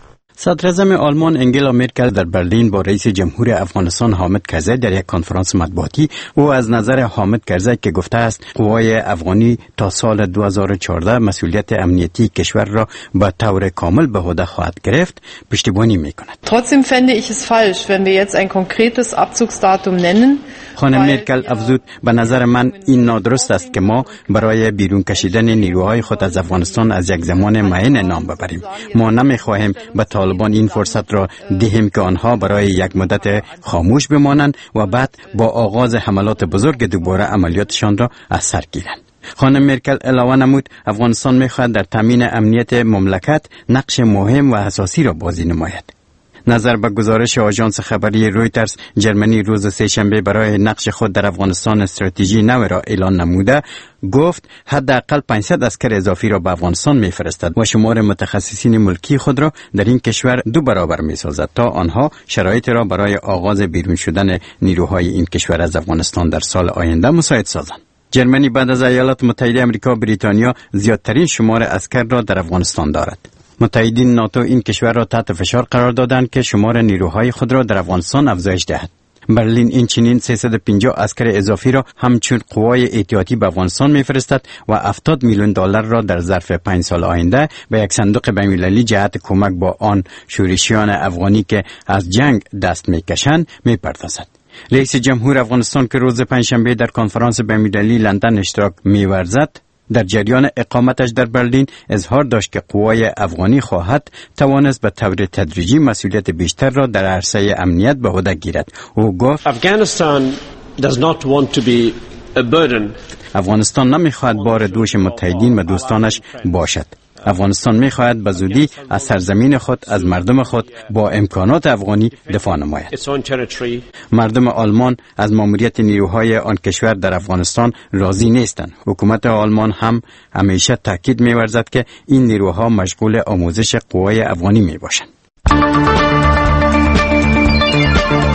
صدراعظم آلمان انگلا مرکل در برلین با رئیس جمهور افغانستان حامد کرزی در یک کنفرانس مطبوعاتی او از نظر حامد کرزی که گفته است قوای افغانی تا سال 2014 مسئولیت امنیتی کشور را به طور کامل به عهده خواهد گرفت پشتیبانی میکند. Trotzdem fände ich es falsch, wenn wir jetzt ein konkretes Abzugsdatum nennen. خانم مرکل افزود به نظر من این نادرست است که ما برای بیرون کشیدن نیروهای خود از افغانستان از یک زمان معین نام ببریم. ما نمیخواهیم به طالبان این فرصت را دهیم که آنها برای یک مدت خاموش بمانند و بعد با آغاز حملات بزرگ دوباره عملیاتشان را از سر گیرند. خانم مرکل علاوه نمود افغانستان میخواهد در تامین امنیت مملکت نقش مهم و اساسی را بازی نماید. نظر به گزارش آژانس خبری رویترز، جرمنی روز سه‌شنبه برای نقش خود در افغانستان استراتژی نو را اعلان نموده گفت حداقل 500 عسکر اضافی را به افغانستان میفرستد و شمار متخصصین ملکی خود را در این کشور 2 برابر میسازد تا آنها شرایط را برای آغاز بیرون شدن نیروهای این کشور از افغانستان در سال آینده مساعد سازند. جرمنی بعد از ایالات متحده آمریکا و بریتانیا زیادترین شمار عسکر را در افغانستان دارد. متحدین ناتو این کشور را تحت فشار قرار دادند که شمار نیروهای خود را در افغانستان افزایش دهد. برلین این چنین 350 عسکر اضافی را همچون قوای احتیاطی به افغانستان میفرستد و 70 میلیون دلار را در ظرف 5 سال آینده به یک صندوق بین‌المللی جهت کمک با آن شورشیان افغانی که از جنگ دست میکشند میپردازد. رئیس جمهور افغانستان که روز پنجشنبه در کنفرانس بین‌المللی لندن اشتراک می‌ورزد در جریان اقامتش در برلین اظهار داشت که قوای افغانی خواهد توانست به طور تدریجی مسئولیت بیشتر را در عرصه امنیت به عهده گیرد. او گفت افغانستان نمیخواهد بار دوش متحدین و دوستانش باشد. افغانستان می‌خواهد به زودی از سرزمین خود، از مردم خود با امکانات افغانی دفاع نماید. مردم آلمان از ماموریت نیروهای آن کشور در افغانستان راضی نیستند. حکومت آلمان هم همیشه تاکید می‌ورزد که این نیروها مشغول آموزش قوای افغانی میباشند.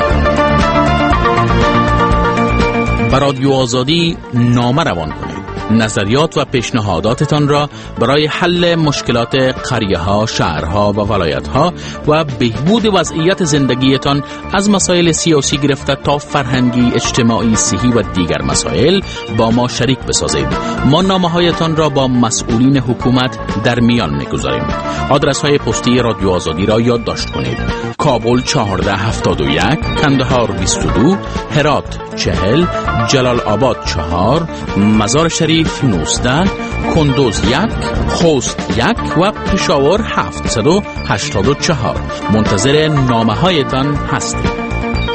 بر رادیو آزادی نامه روان کنید. نظریات و پیشنهاداتتان را برای حل مشکلات قریه‌ها، شهرها و ولایت‌ها و بهبود وضعیت زندگیتان از مسائل سیاسی گرفته تا فرهنگی، اجتماعی، صحی و دیگر مسائل با ما شریک بسازید. ما نامه‌هایتان را با مسئولین حکومت در میان می‌گذاریم. آدرس‌های پستی رادیو آزادی را یادداشت کنید: کابل 1471، کندهار 22، هرات 40، جلال آباد 4، مزار شریف 19، کندوز 1، خوست 1 و پشاور 784. منتظر نامه‌هایتان هستیم.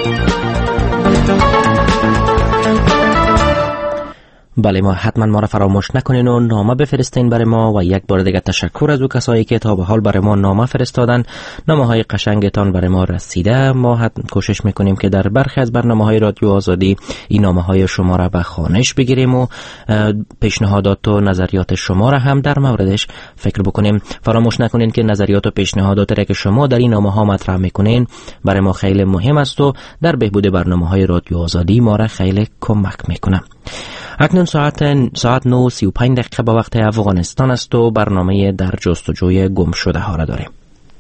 بله، ما حتما ما را فراموش نکنین و نامه بفرستین برای ما و یک بار دیگه تشکر از او کسایی که تا به حال برای ما نامه فرستادن. نامه های قشنگتان برای ما رسیده. ما کوشش میکنیم که در برخی از برنامه‌های رادیو آزادی این نامه های شما را به خوانش بگیریم و پیشنهادات و نظریات شما را هم در موردش فکر بکنیم. فراموش نکنین که نظریات و پیشنهادات را که شما در این نامه ها مطرح میکنین برای ما خیلی مهم است و در بهبود برنامه‌های رادیو آزادی ما را خیلی کمک میکنه. اکنون ساعت 9:35 به وقت افغانستان است و برنامه در جستجوی گم شده ها را داریم.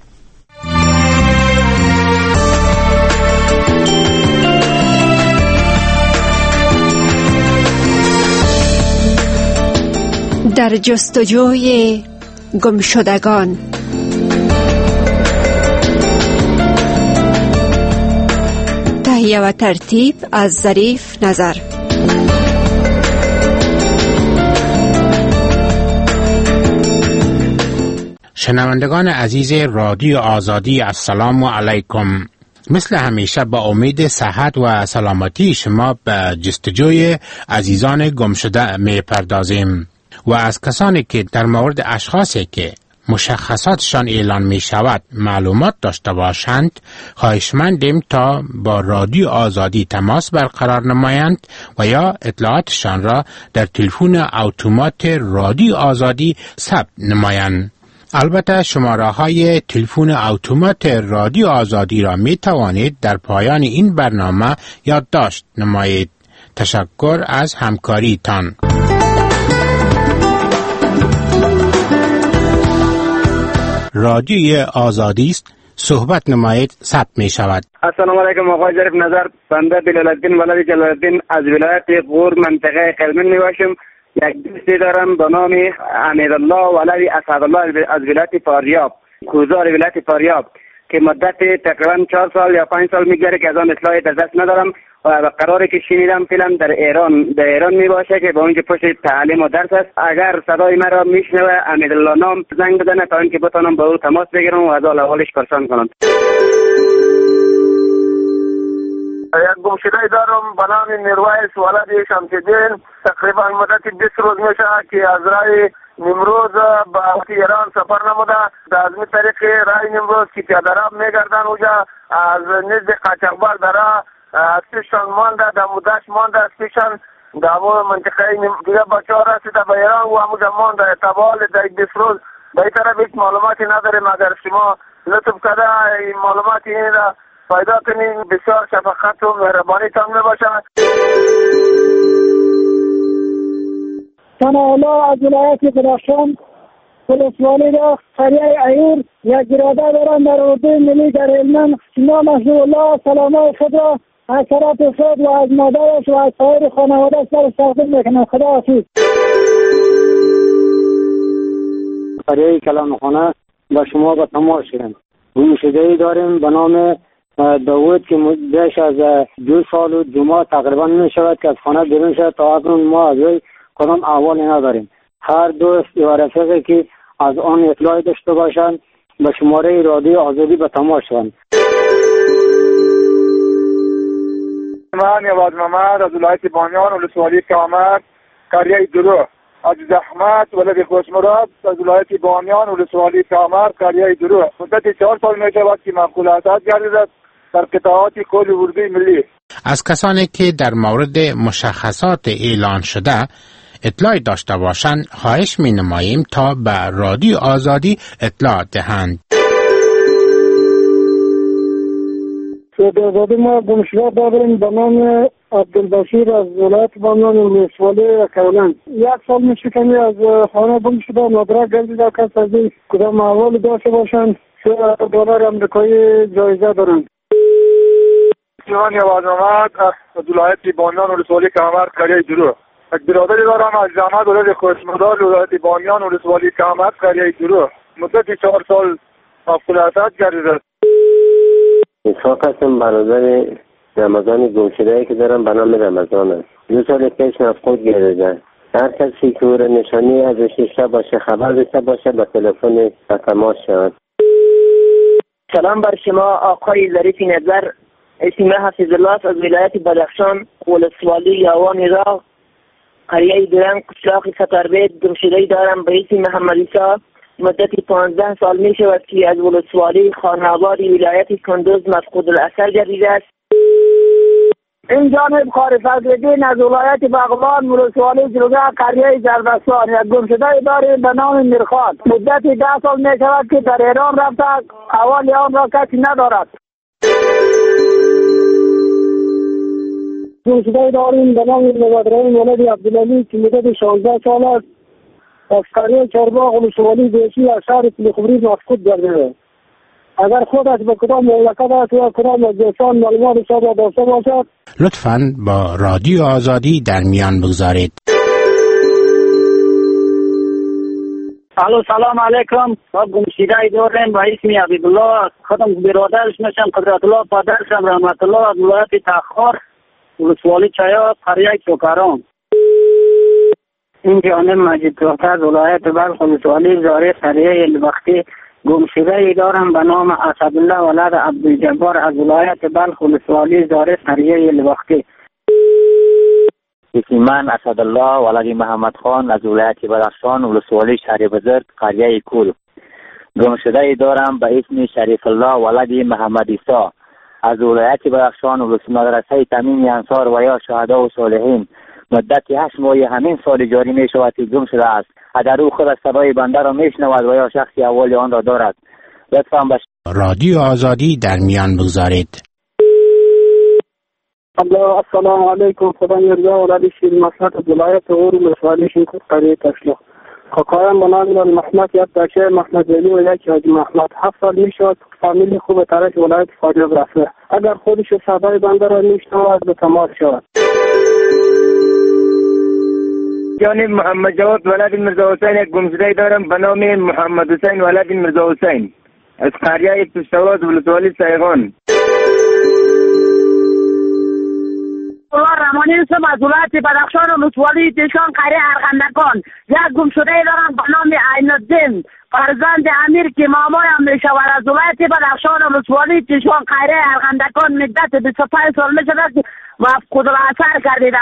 در جستجوی گم شدگان. تهیه و ترتیب از ظریف نظر. شنوندگان عزیز رادیو آزادی، السلام علیکم. مثل همیشه با امید صحت و سلامتی شما به جستجوی عزیزان گم شده می پردازیم و از کسانی که در مورد اشخاصی که مشخصاتشان اعلان می شود معلومات داشته باشند خواهشمندیم تا با رادیو آزادی تماس برقرار نمایند و یا اطلاعاتشان را در تلفن اتومات رادیو آزادی ثبت نمایند. البته شماره های تلفن اتومات رادیو آزادی را می توانید در پایان این برنامه یادداشت نمایید. تشکر از همکاریتان. رادیو آزادی است، صحبت نمایید، ثبت می شود. السلام علیکم آقای ظریف نظر. بنده بلال الدین ولد جلال الدین از ولایت غور منطقه قلمن می باشم. یک دوستی دارم به نام امیرالله ولد اسعدالله از ولایت فاریاب، کوزار ولایت فاریاب، که مدت تقریبا 4 سال یا 5 سال میگذره که از آن اطلاعی در دست ندارم و قراری که شنیدم فعلا در ایران می باشه که به اونجا پشت تعلیم و درس است. اگر صدای مرا میشنوه امیرالله نام زنگ بزنه تا اینکه بتونم با او تماس بگیرم و از حالش پرسان کنم. یک گمشده دارم به نام میرویس ولد شمس‌الدین. تقریبا مدت 20 روز میشه که از رای نمروز به ایران سفر نموده. از این طریق رای نمروز که پیاده‌رو میگردن اونجا از نزد قاچاقبر داره اسپیشن مانده، در مدت مانده اسپیشن در اون منطقه دیگه بچه ها رسیده به ایران و همونجا مانده. تبال در 20 روز به این طرف هیچ معلوماتی نداریم. اگر شما لطف کرده این معلوماتی این را پیدا کنین بسیار شفقت و مهربانی تان میباشد. سنالا از ولایت بدخشان، ولسوالی را قریه ایور یک برادر دارم در اردوی ملی در هلمند. نامش الله سلامه خود را از طرف خود و از مادرش و از سایر خانواده‌اش در تقدیم میکنم. خدا حافظ. قریه کلانخانه با شما به تماس شدم. گمشده‌ای داریم به نام داوود که مدتش از 2 سال و 2 ماه تقریبا نمی‌شود که از خانه بیرون شد. تا اکنون ما از وی کدام احوالی نداریم. هر دوست و رفیقی که از آن اطلاعی داشته باشند به شماره رادیو آزادی به تماس شوند. من یواد محمد از ولایت بانیان ولسوالی کامر قریه درو. عزیز احمد ولد خوشمراد از ولایت بانیان ولسوالی کامر قریه درو. مدت 4 سال می‌شود که مقولات گردیده در قطعات کل اردوی ملی. از کسانی که در مورد مشخصات اعلان شده اطلاع داشته باشند خواهش می نماییم تا به رادیو آزادی اطلاع دهند. تعدادی ما گمشده داریم به نام عبدالبشیر از ولایت بامیان ولسوالی کولند. 1 سال میشه که از خانه گم شده، مدرک گردیده کس از این کدام احوال داشته باشند. $3 امریکایی جایزه دارند. جوان یواز محمد از ولایت بامیان ولسوالی کامر قریه درو. یک برادری دارم از زحمت ولد خوشمدار ولایت بامیان ولسوالی کامر قریه درو. مدت 4 سال مفقودات گردیده. اسحاق هستم، برادر رمضان گمشده‌ای که دارم به نام رمضان است. 2 سال پیش مفقود گردیده. هر کسی که او را نشانی ازش داشته باشه، خبر داشته باشه، به تلفن تماس شود. سلام بر شما آقای ظریف نظر. اسم حفظ الله از ولایت بدخشان ولسوالی یاوان عراق قریه درنگ قشلاق ستربیت گمشده‌ای دارم به اسم محمد عیسی. مدت 15 سال می شود که از ولسوالی خاناباد ولایت کندوز مفقود الاثر گردیده است. این جانب خارج فضل‌الدین از ولایت بغلان ولسوالی جلوگه قریه زردستان یک گمشده داریم به نام میرخان. مدت 10 سال می شود که در ایران رفته، احوال آن را کسی ندارد. گمشده داریم به نام مبادرین ولد عبدالعلی که مدت 16 سال است از قریه چرباغ ولسوالی بیشی از شهر پلخمری مفقود گردیده. اگر خودش به کدام مملکت است یا کدام از دوستان معلومات شما داشته باشد، لطفاً با رادیو آزادی در میان بگذارید. الو سلام علیکم. ما گمشده داریم با اسم حبیبالله. خودم برادرش میشم قدرت الله، پدرشم رحمت الله از ولایت تخار ولسوالی چایا قریه چوکران. این جانب مجید دختر از ولایت بلخ ولسوالی زاره قریه البختی گمشده دارم به نام اسدالله ولد عبدالجبار از ولایت بلخ ولسوالی زاره قریه البختی. من اسدالله ولد محمد خان از ولایت بدخشان ولسوالی شهر بزرگ قریه کول. گمشده دارم به اسم شریف الله ولد محمد عیسی از ولایت بدخشان ولسمدرسه تمیم انصار و یا شهدا و صالحین. مدت 8 ماه همین سال جاری می شود که گم شده است. اگر او خود از صدای بنده را می شنود و یا شخصی احوال آن را دارد، لطفاً به رادیو آزادی در میان بگذارید. السلام علیکم. خدا میرزا ولد شیر مسلط از ولایت اور ولسوالی شنکوت قریه تشلاق. کاکایم به نام محمد یک بچه محمد علی و یک حاجی محمد. 7 سال می شود فامیلی خوب طرف ولایت فاریاب رفته. اگر خودش صدای بنده را می شنود به تماس شود. جانب محمد جواد ولد مرزا حسین یک گمشده دارم به نام محمد حسین ولد مرزا حسین از قریه پشتواز ولسوالی سیغان. الله رحمانی اسم از ولایت بدخشان ولسوالی تشکان قریه ارغندکان. یک گمشده دارم به نام عین الدین فرزند امیر که مامای هم می شود از ولایت بدخشان ولسوالی تشکان قریه ارغندکان. مدت 25 سال می شود مفقود الاثر گردیده.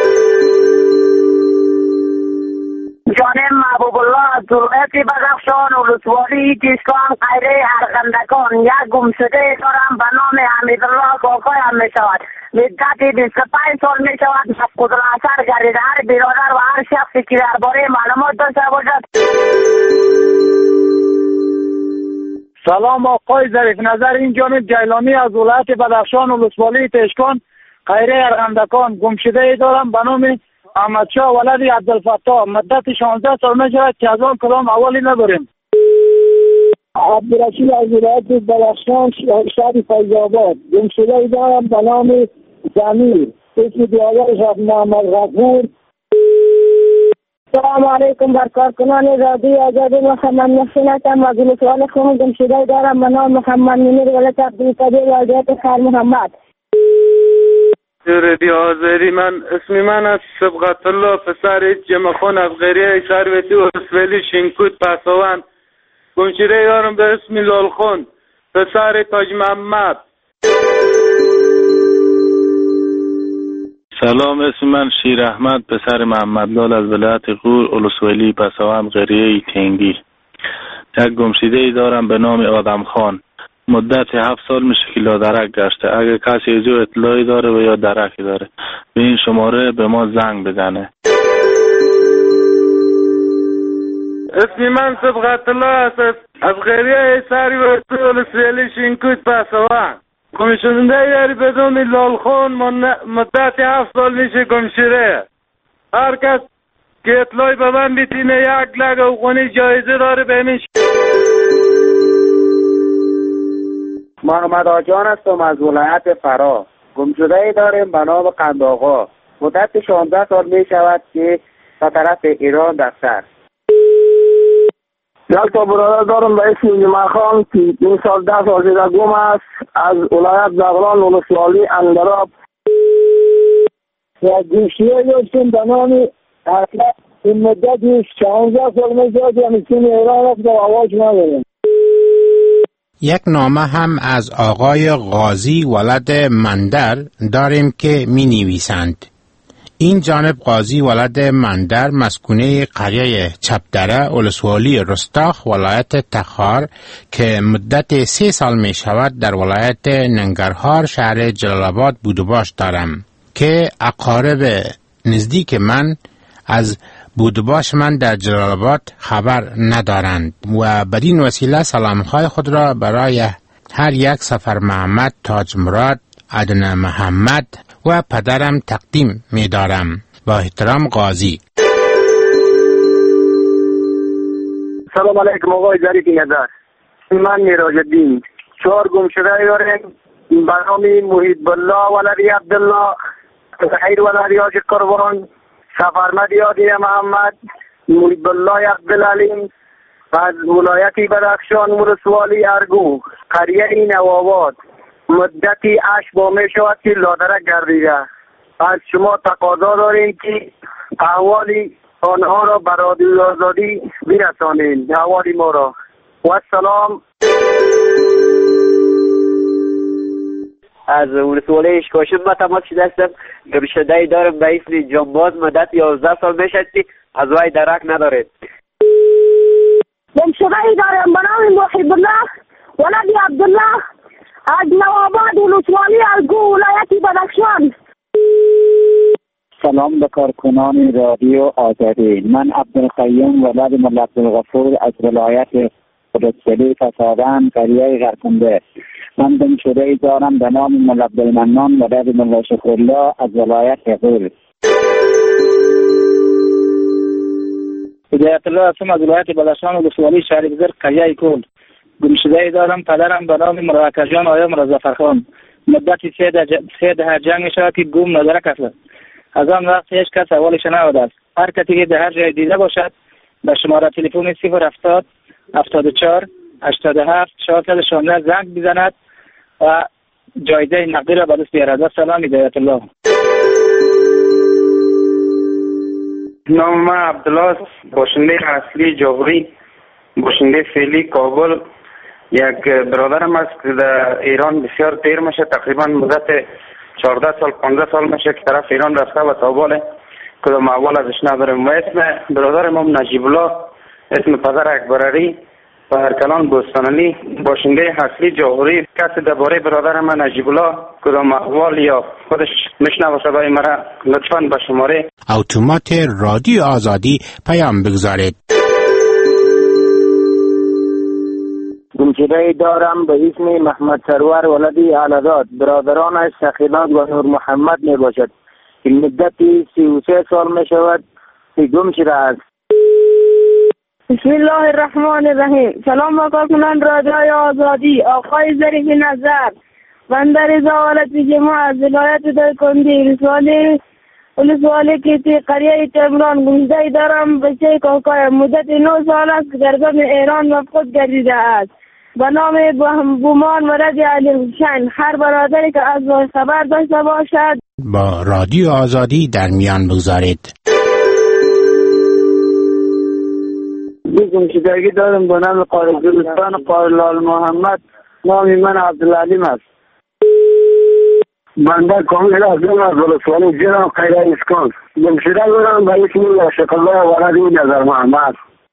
جانب محبوب الله از ولایت بدخشان ولسوالی تشکان قریه ارغندکان. یک گمشده دارم به نام حمیدالله کاکای هم می شود. مدت 25 سال می شود مفقود الاثر گردیده. هر برادر و هر شخصی که درباره معلومات داشته باشد. سلام آقای ظریف نظر. این جانب جیلانی از ولایت بدخشان ولسوالی تشکان قریه ارغندکان. گمشده دارم به نام احمد شاه ولد عبدالفتاح. مدت 16 سال می شود که از آن کدام اولی نداریم. عبدالرشید از ولایت بدخشان شهر فیض‌آباد. گمشده دارم به نام جمیل. اسم دیگرش از محمد غفور. سلام علیکم. بر کارکنان رادیو آزادی محمد محسن هستم از ولسوالی خون. گمشده دارم به نام محمد منیر ولد عبدالقدیر ولایت خیر محمد. رادیو آزادی اسم من از سبقت الله پسر جمعخان از قریه شهروتی و ولسوالی شنکوت پسوان. گمشده دارم به اسم لالخون پسر تاج محمد. سلام، اسم من شیر احمد پسر محمد لال از ولایت غور ولسوالی پسوان قریه تنگی. یک گمشده دارم به نام آدم خان. مدت 7 سال میشه که لادرک گشته. اگر کسی از او اطلاعی داره و یا درکی داره به این شماره به ما زنگ بزنه. اسم من سبقت الله است از قریه سری و ولسوالی شنکوت پسوان. گمشده یاری به نام لالخان مدت 7 سال میشه گم شده. هر کس که اطلاعی به من بتینه 1 لک افغانی جایزه داره به همین. محمد آجان هستم از ولایت فرا. گمشده داریم به نام قندآقا. مدت 16 سال می شود که به طرف ایران رفته. یک تا برادر دارم به اسم جمعه خان که این سال 10 سال شده گم است از ولایت بغلان ولسوالی اندراب. یک گوشیه داشتیم به نام اطلق. این مدت 16 سال می شود که همیشون ایران رفت و آواز نداریم. یک نامه هم از آقای غازی ولد مندر داریم که می نویسند: این جانب قاضی ولد مندر مسکونه قریه چپدره ولسوالی رستاخ ولایت تخار که مدت 3 سال می شود در ولایت ننگرهار شهر جلال آباد بود و باش دارم که اقارب نزدیک من از بودباش من در جلال آباد خبر ندارند و بدین وسیله سلامهای خود را برای هر یک سفر محمد، تاج مراد، عدن محمد و پدرم تقدیم می دارم. با احترام قاضی. سلام علیکم آقای ظریف نظر. من میراج الدین. 4 گمشده داریم به نام محیط بالله ولدی عبدالله، خیر ولدی حاج قربان، سفرمد یادی محمد، محیط بالله عبدالعلیم از ولایت بدخشان ولسوالی ارگو قریه نوآباد. مدتی 8 ماه می شود که لادرک گردیده. از شما تقاضا داریم که احوالی آنها را به رادیو آزادی برسانید، احوالی ما را. و السلام. از ولسوالی اشکاشم با تماس شده هستم. گمشده دارم به اسم جانباز. مدت 11 سال می شود که از وی درک ندارید. گمشده دارم به نام محب الله ولدی عبدالله از نوآباد ولسوالی ارگو ولایت بدخشان. سلام به کارکنان رادیو آزادی. من عبدالقیوم ولد ملا عبدالغفور از ولایت قدسلی فسادان قریه غرکنده. من گمشده دارم به نام ملا عبدالمنان ولد ملا شکرالله از ولایت غور. هدایت الله هستم از ولایت بدخشان ولسوالی شهر بزرگ قریه کل. گمشده دارم پدرم به نام مراکشان آیا مرزفرخان. مدت 3 دهه جنگ می شود که گم ندارک است. از آن وقت هیچ کس احوالش نبوده است. هر کسی که در هر جای دیده باشد به شماره تلفن 070 74 87 416 زنگ بزند و جایزه نقدی را به دست بیارد. سلام. هدایت الله. نام من عبدالله، باشنده اصلی جوهری، باشنده فعلی کابل. یک برادرم است که در ایران بسیار دیر میشه، تقریبا مدت 14 سال 15 سال میشه که طرف ایران رفته و تاباله کدام اول ازش نداریم. و اسم برادرم هم نجیب الله، اسم پدر اکبرعلی و ارکلان بستانلی، باشنده اصلی جوهری. کسی درباره برادرم من نجیب الله کدام احوال یا خودش میشنوه صدای مرا لطفاً به شماره اتومات رادیو آزادی پیام بگذارید. گمشده دارم به اسم محمد سرور ولدی علاداد. برادرانش شقیقان و نور محمد می باشد که مدتی 33 سال می شود که گم شده است. بسم الله الرحمن الرحیم. سلام با کارکنان رادیوی آزادی. آقای ظریف نظر. بنده رضا ولد جمعه از ولایت دایکندی ولسوالی کیتی قریه تمران. گمشده دارم بچه کاکای. مدت 9 سال است که در گم ایران مفقود گردیده است. به نام بومان ولد علی حسین. هر برادری که از خبر داشته باشد با رادیو آزادی در میان بگذارید. گمشدگی دارم به نام قاری زلستان قاری لال محمد. نام من عبدالعلیم است. بنده کامل ازم از ولسوالی جناب قیره اسکان. گمشده دارم به اسم عاشق الله ولد نظر محمد.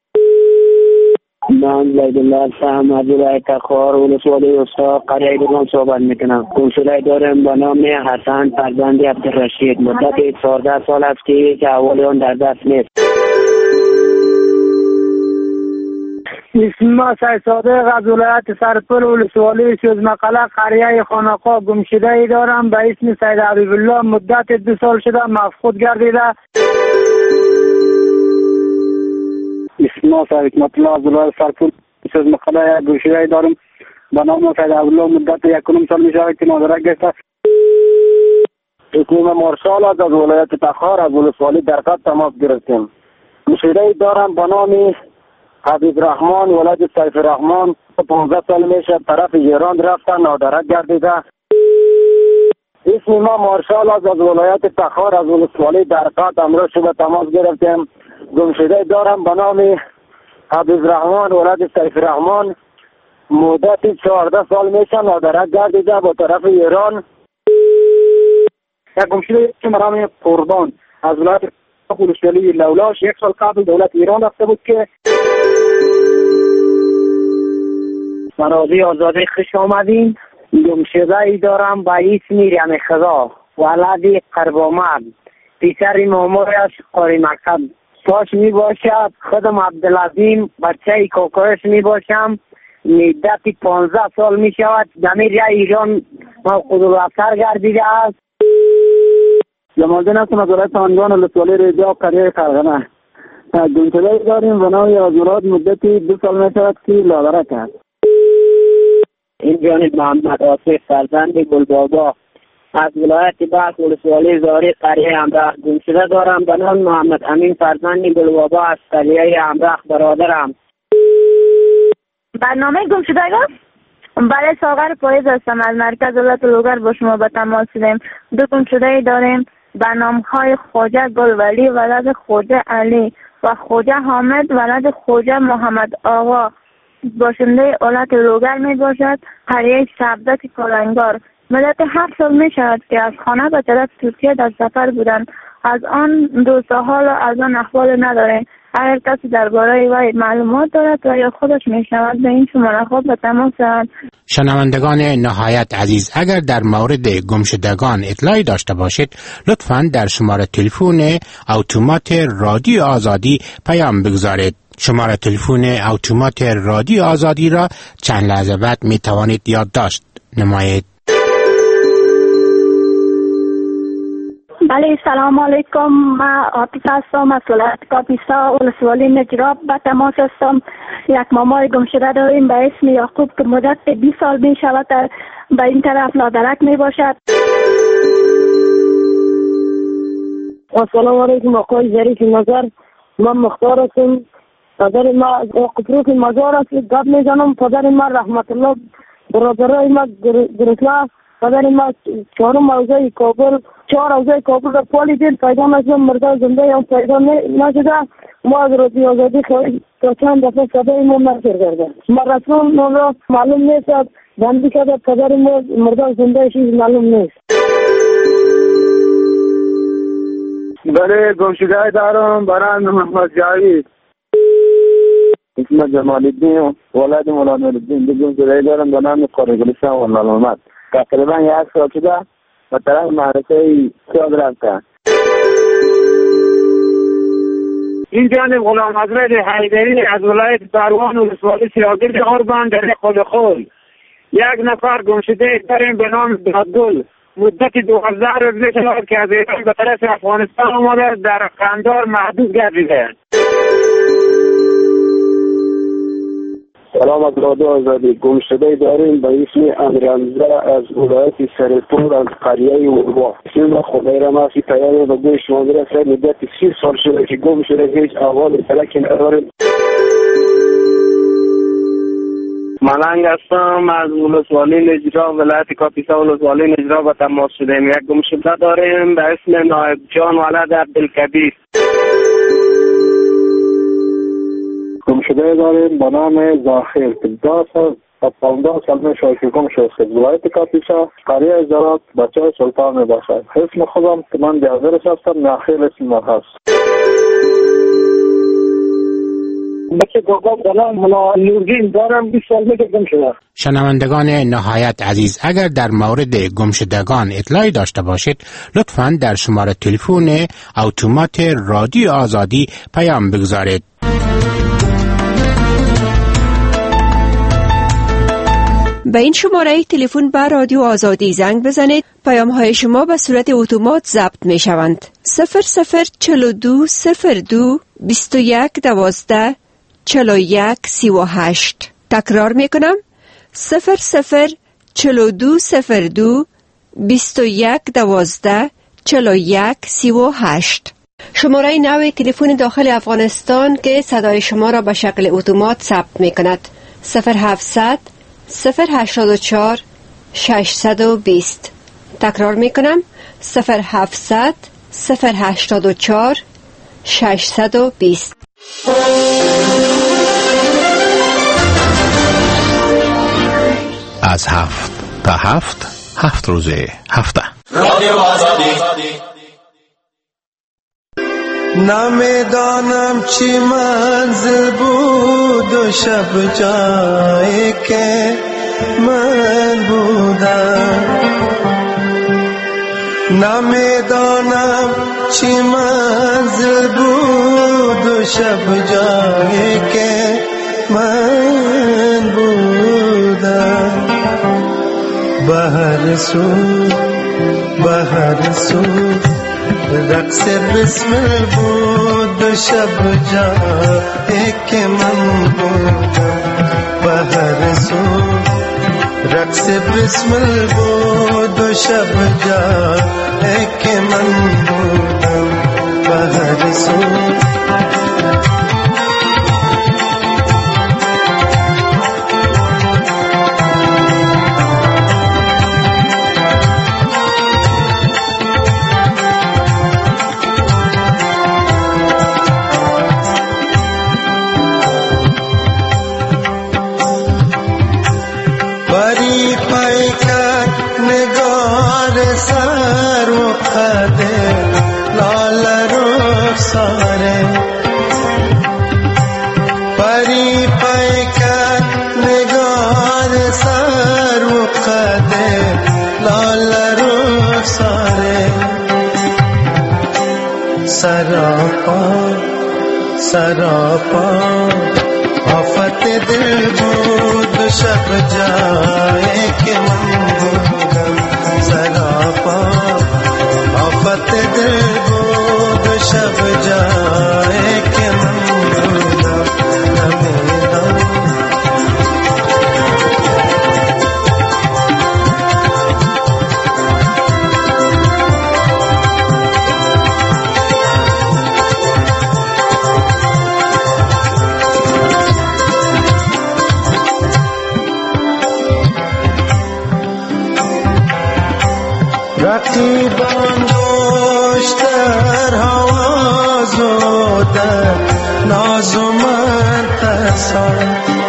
من عبدالله هستم از ولایت تخار ولسوالی استا قریه دوان صحبت میکنم. گمشده دارم به نام حسن فرزند عبدالرشید. مدت 14 سال است که احوال آن در دست نیست. اسم ما سید صادق از ولایت سرپل ولسوالی سوزمقله قریه خانقاه گمشده ای دارم به اسم سید حبیب الله. مدت 2 سال شده مفقود گردیده. اسم ما سید حکمت الله از ولایت سرپل سوزمقله گمشده ای دارم به نام سید حبیب الله. مدت 1 سال می شود که مادرک گرفته. اسم مارشال از ولایت تخار از ولسوالی درقد تماس گرفتیم. گمشده ای دارم به نام حبیب رحمان ولد سیف رحمان. 15 سال میشه طرف ایران رفتن نادرک گردیده. اسم ما مارشال از ولایت تخار از ولسوالی درقد امروز شده تماس گرفتیم. گمشده دارم به نام حبیب رحمان ولد سیف رحمان. مدت 14 سال میشه نادرک گردیده با طرف ایران. یک گمشده به نام قربان از ولایت ولسوالی لولاش 1 سال قبل دولت ایران رفته بود که مرازی آزادی خوش آمدین. گمشده ای دارم با اسم رحم خدا ولد قربامد پیسر مامورش قاری مکتب ساش می باشد. خودم عبدالعظیم بچه کاکایش می باشم. مدت 15 سال می شود دمیر ایران موقود الافسر گردیده است. جمالدین هستم از ولایت سمنگان ولسوالی رجا قریه خرغنه. گمشده داریم و نام آزورات مدت 2 سال می شود که لادرک است. این جانب محمد آصف فرزند گلبابا از ولایت بلخ ولسوالی زاری قریه امرخ. گمشده دارم به نام محمد امین فرزند گلبابا از قریه امرخ برادرم. برنامه گمشدگان برای ساغر پاییز هستم از مرکز دولت لوگر با شما به تماس شدیم. 2 گمشده داریم به نام‌های خواجه گلولی ولد خواجه علی و خواجه حامد ولد خواجه محمد آقا باشنده ولایت لوگر می باشد. قریه سبزت کلنگار. مدت 7 سال می شود که از خانه به طرف ترکیه در سفر بودند. از آن 2 سال از آن احوال نداریم. اگر کسی درباره وی معلومات دارد و یا خودش می شود به این شماره خود به تماس شود. شنوندگان نهایت عزیز، اگر در مورد گمشدگان اطلاعی داشته باشید لطفاً در شماره تلفن اتومات رادیو آزادی پیام بگذارید. شماره تلفن اتومات رادیو آزادی را چند لحظه بعد می توانید یادداشت نمایید. بله سلام علیکم. من عاطف هستم از ولایت کاپیسا ولسوالی نجراب به تماس هستم. یک مامای گمشده داریم به اسم یعقوب که مدت 20 سال می شود به این طرف نادرک می باشد. السلام علیکم آقای ظریف نظر. من مختار هستم. پدر ما قطروک مزار است. گپ میزنم پدر ما رحمت الله برادرای ما گرسله. پدر ما 4 موضع کابل 4 روزه کابل در پالی دید پیدا نشدم. مرده زنده هم پیدا نشده. ما از رادیو آزادی خواهی تا چند دفعه صدای ما نشر کرده. ما رسول ما را معلوم نیست بندی کرده. پدر ما مرده زنده چیز معلوم نیست. بله گمشده دارم برای محمد جاوید. اسم جمال الدین ولد مولانا الدین. گمشده دارم به نام قاری گلستان و معلومات. تقریبا 1 سال شده و طرف مدرسه سیاد رفته. این جانب غلام حضرت حیدری از ولایت پروان ولسوالی سیاگرد قربان در خود. 1 نفر گمشده داریم به نام عبدال. مدت 12 روز میشود که از ایران به طرف افغانستان آمده در قندار محدود گردیده. سلام از رادیو آزادی. گمشده داریم به اسم امیرحمزه از ولایت سرپل از قریه اوروا. اسم خدایرم هستی پیام به گوش شما برسه. مدت 30 سال شده که گم شده هیچ احوال فلکی نداریم. ملنگ هستم از ولسوالی نجرا ولایت کاپیسا ولسوالی نجرا به تماس شدیم. 1 گمشده داریم به اسم نایب جان ولد عبدالکبیر. گمشده داریم به نام زاخر که 10 سال و 15 سال می شود که گم شده. ولایت کاپیسا قریه زرات بچه سلطان می باشد. اسم خودم که من دیازرش هستم ناخیر اسم ما هست. بچه گوگا بلان نورگین دارم 20 سال میگه گم شده. شنوندگان نهایت عزیز، اگر در مورد گمشدگان اطلاعی داشته باشید لطفاً در شماره تلفن اتومات رادیو آزادی پیام بگذارید. به این شماره تلفن به رادیو آزادی زنگ بزنید. پیام های شما به صورت اتومات ضبط می شوند. 004202 21 12 41 38. تکرار می کنم 004202 21 12 41 38. شماره نوی تلفن داخل افغانستان که صدای شما را به شکل اتومات ثبت می کند 0700 084 620. تکرار می کنم 0700 084 620. از 7 تا 7 7 روز هفته رادیو آزادی. نمیدانم چی منزل بود و شب جایی که من بودم. نمیدانم چی منزل بود و شب جایی که من بودم. بهر سو رقص بسمل بود شب جایی که من بودم. بهر سو رقص بسمل بود شب جایی که من بودم. بهر سو सरापा आफत दिल بود शब जाए के मन बूदम. सरापा आफत दिल بود शब जाए के मन बूदम. رقیبان داشتر حواز و در ناز و من ترسان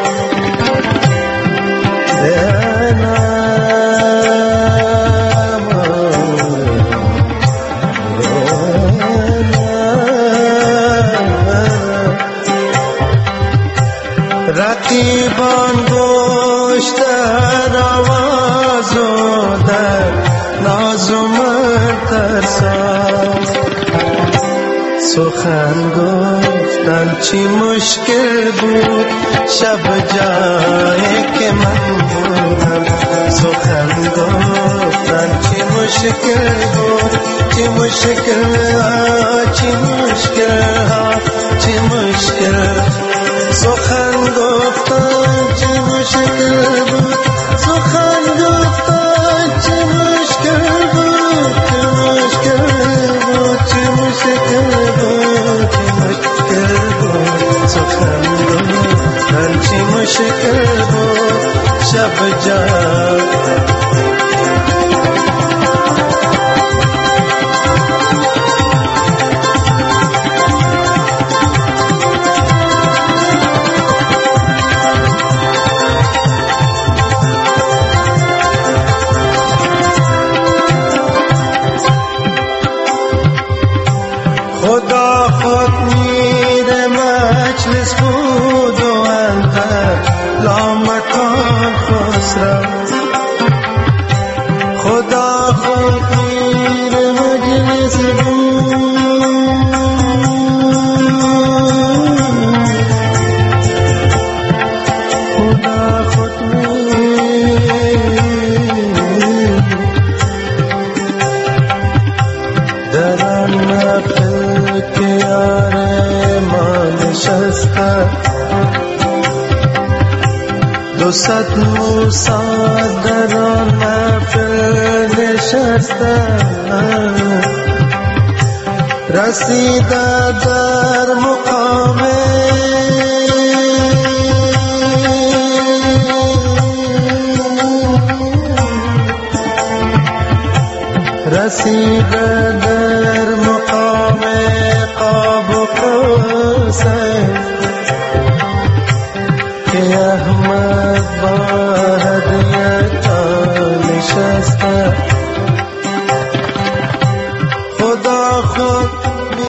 رقیبان داشتر حواز و در ناز و من ترسان. سخن گفتن چی مشکل بود شب جایی که من بودم. سخن گفتن چی مشکل بود. چی مشکل سخن گفتن چی مشکل بود. سخن گفتن چی مشکل بود. سخن گفتن چی مشکل بود شب جایی. خدا خود میر مجلس بود و انقدر لامکان خسرو. نشسته 200 موسی در آن محفل نشسته رسیده در مقام رسیده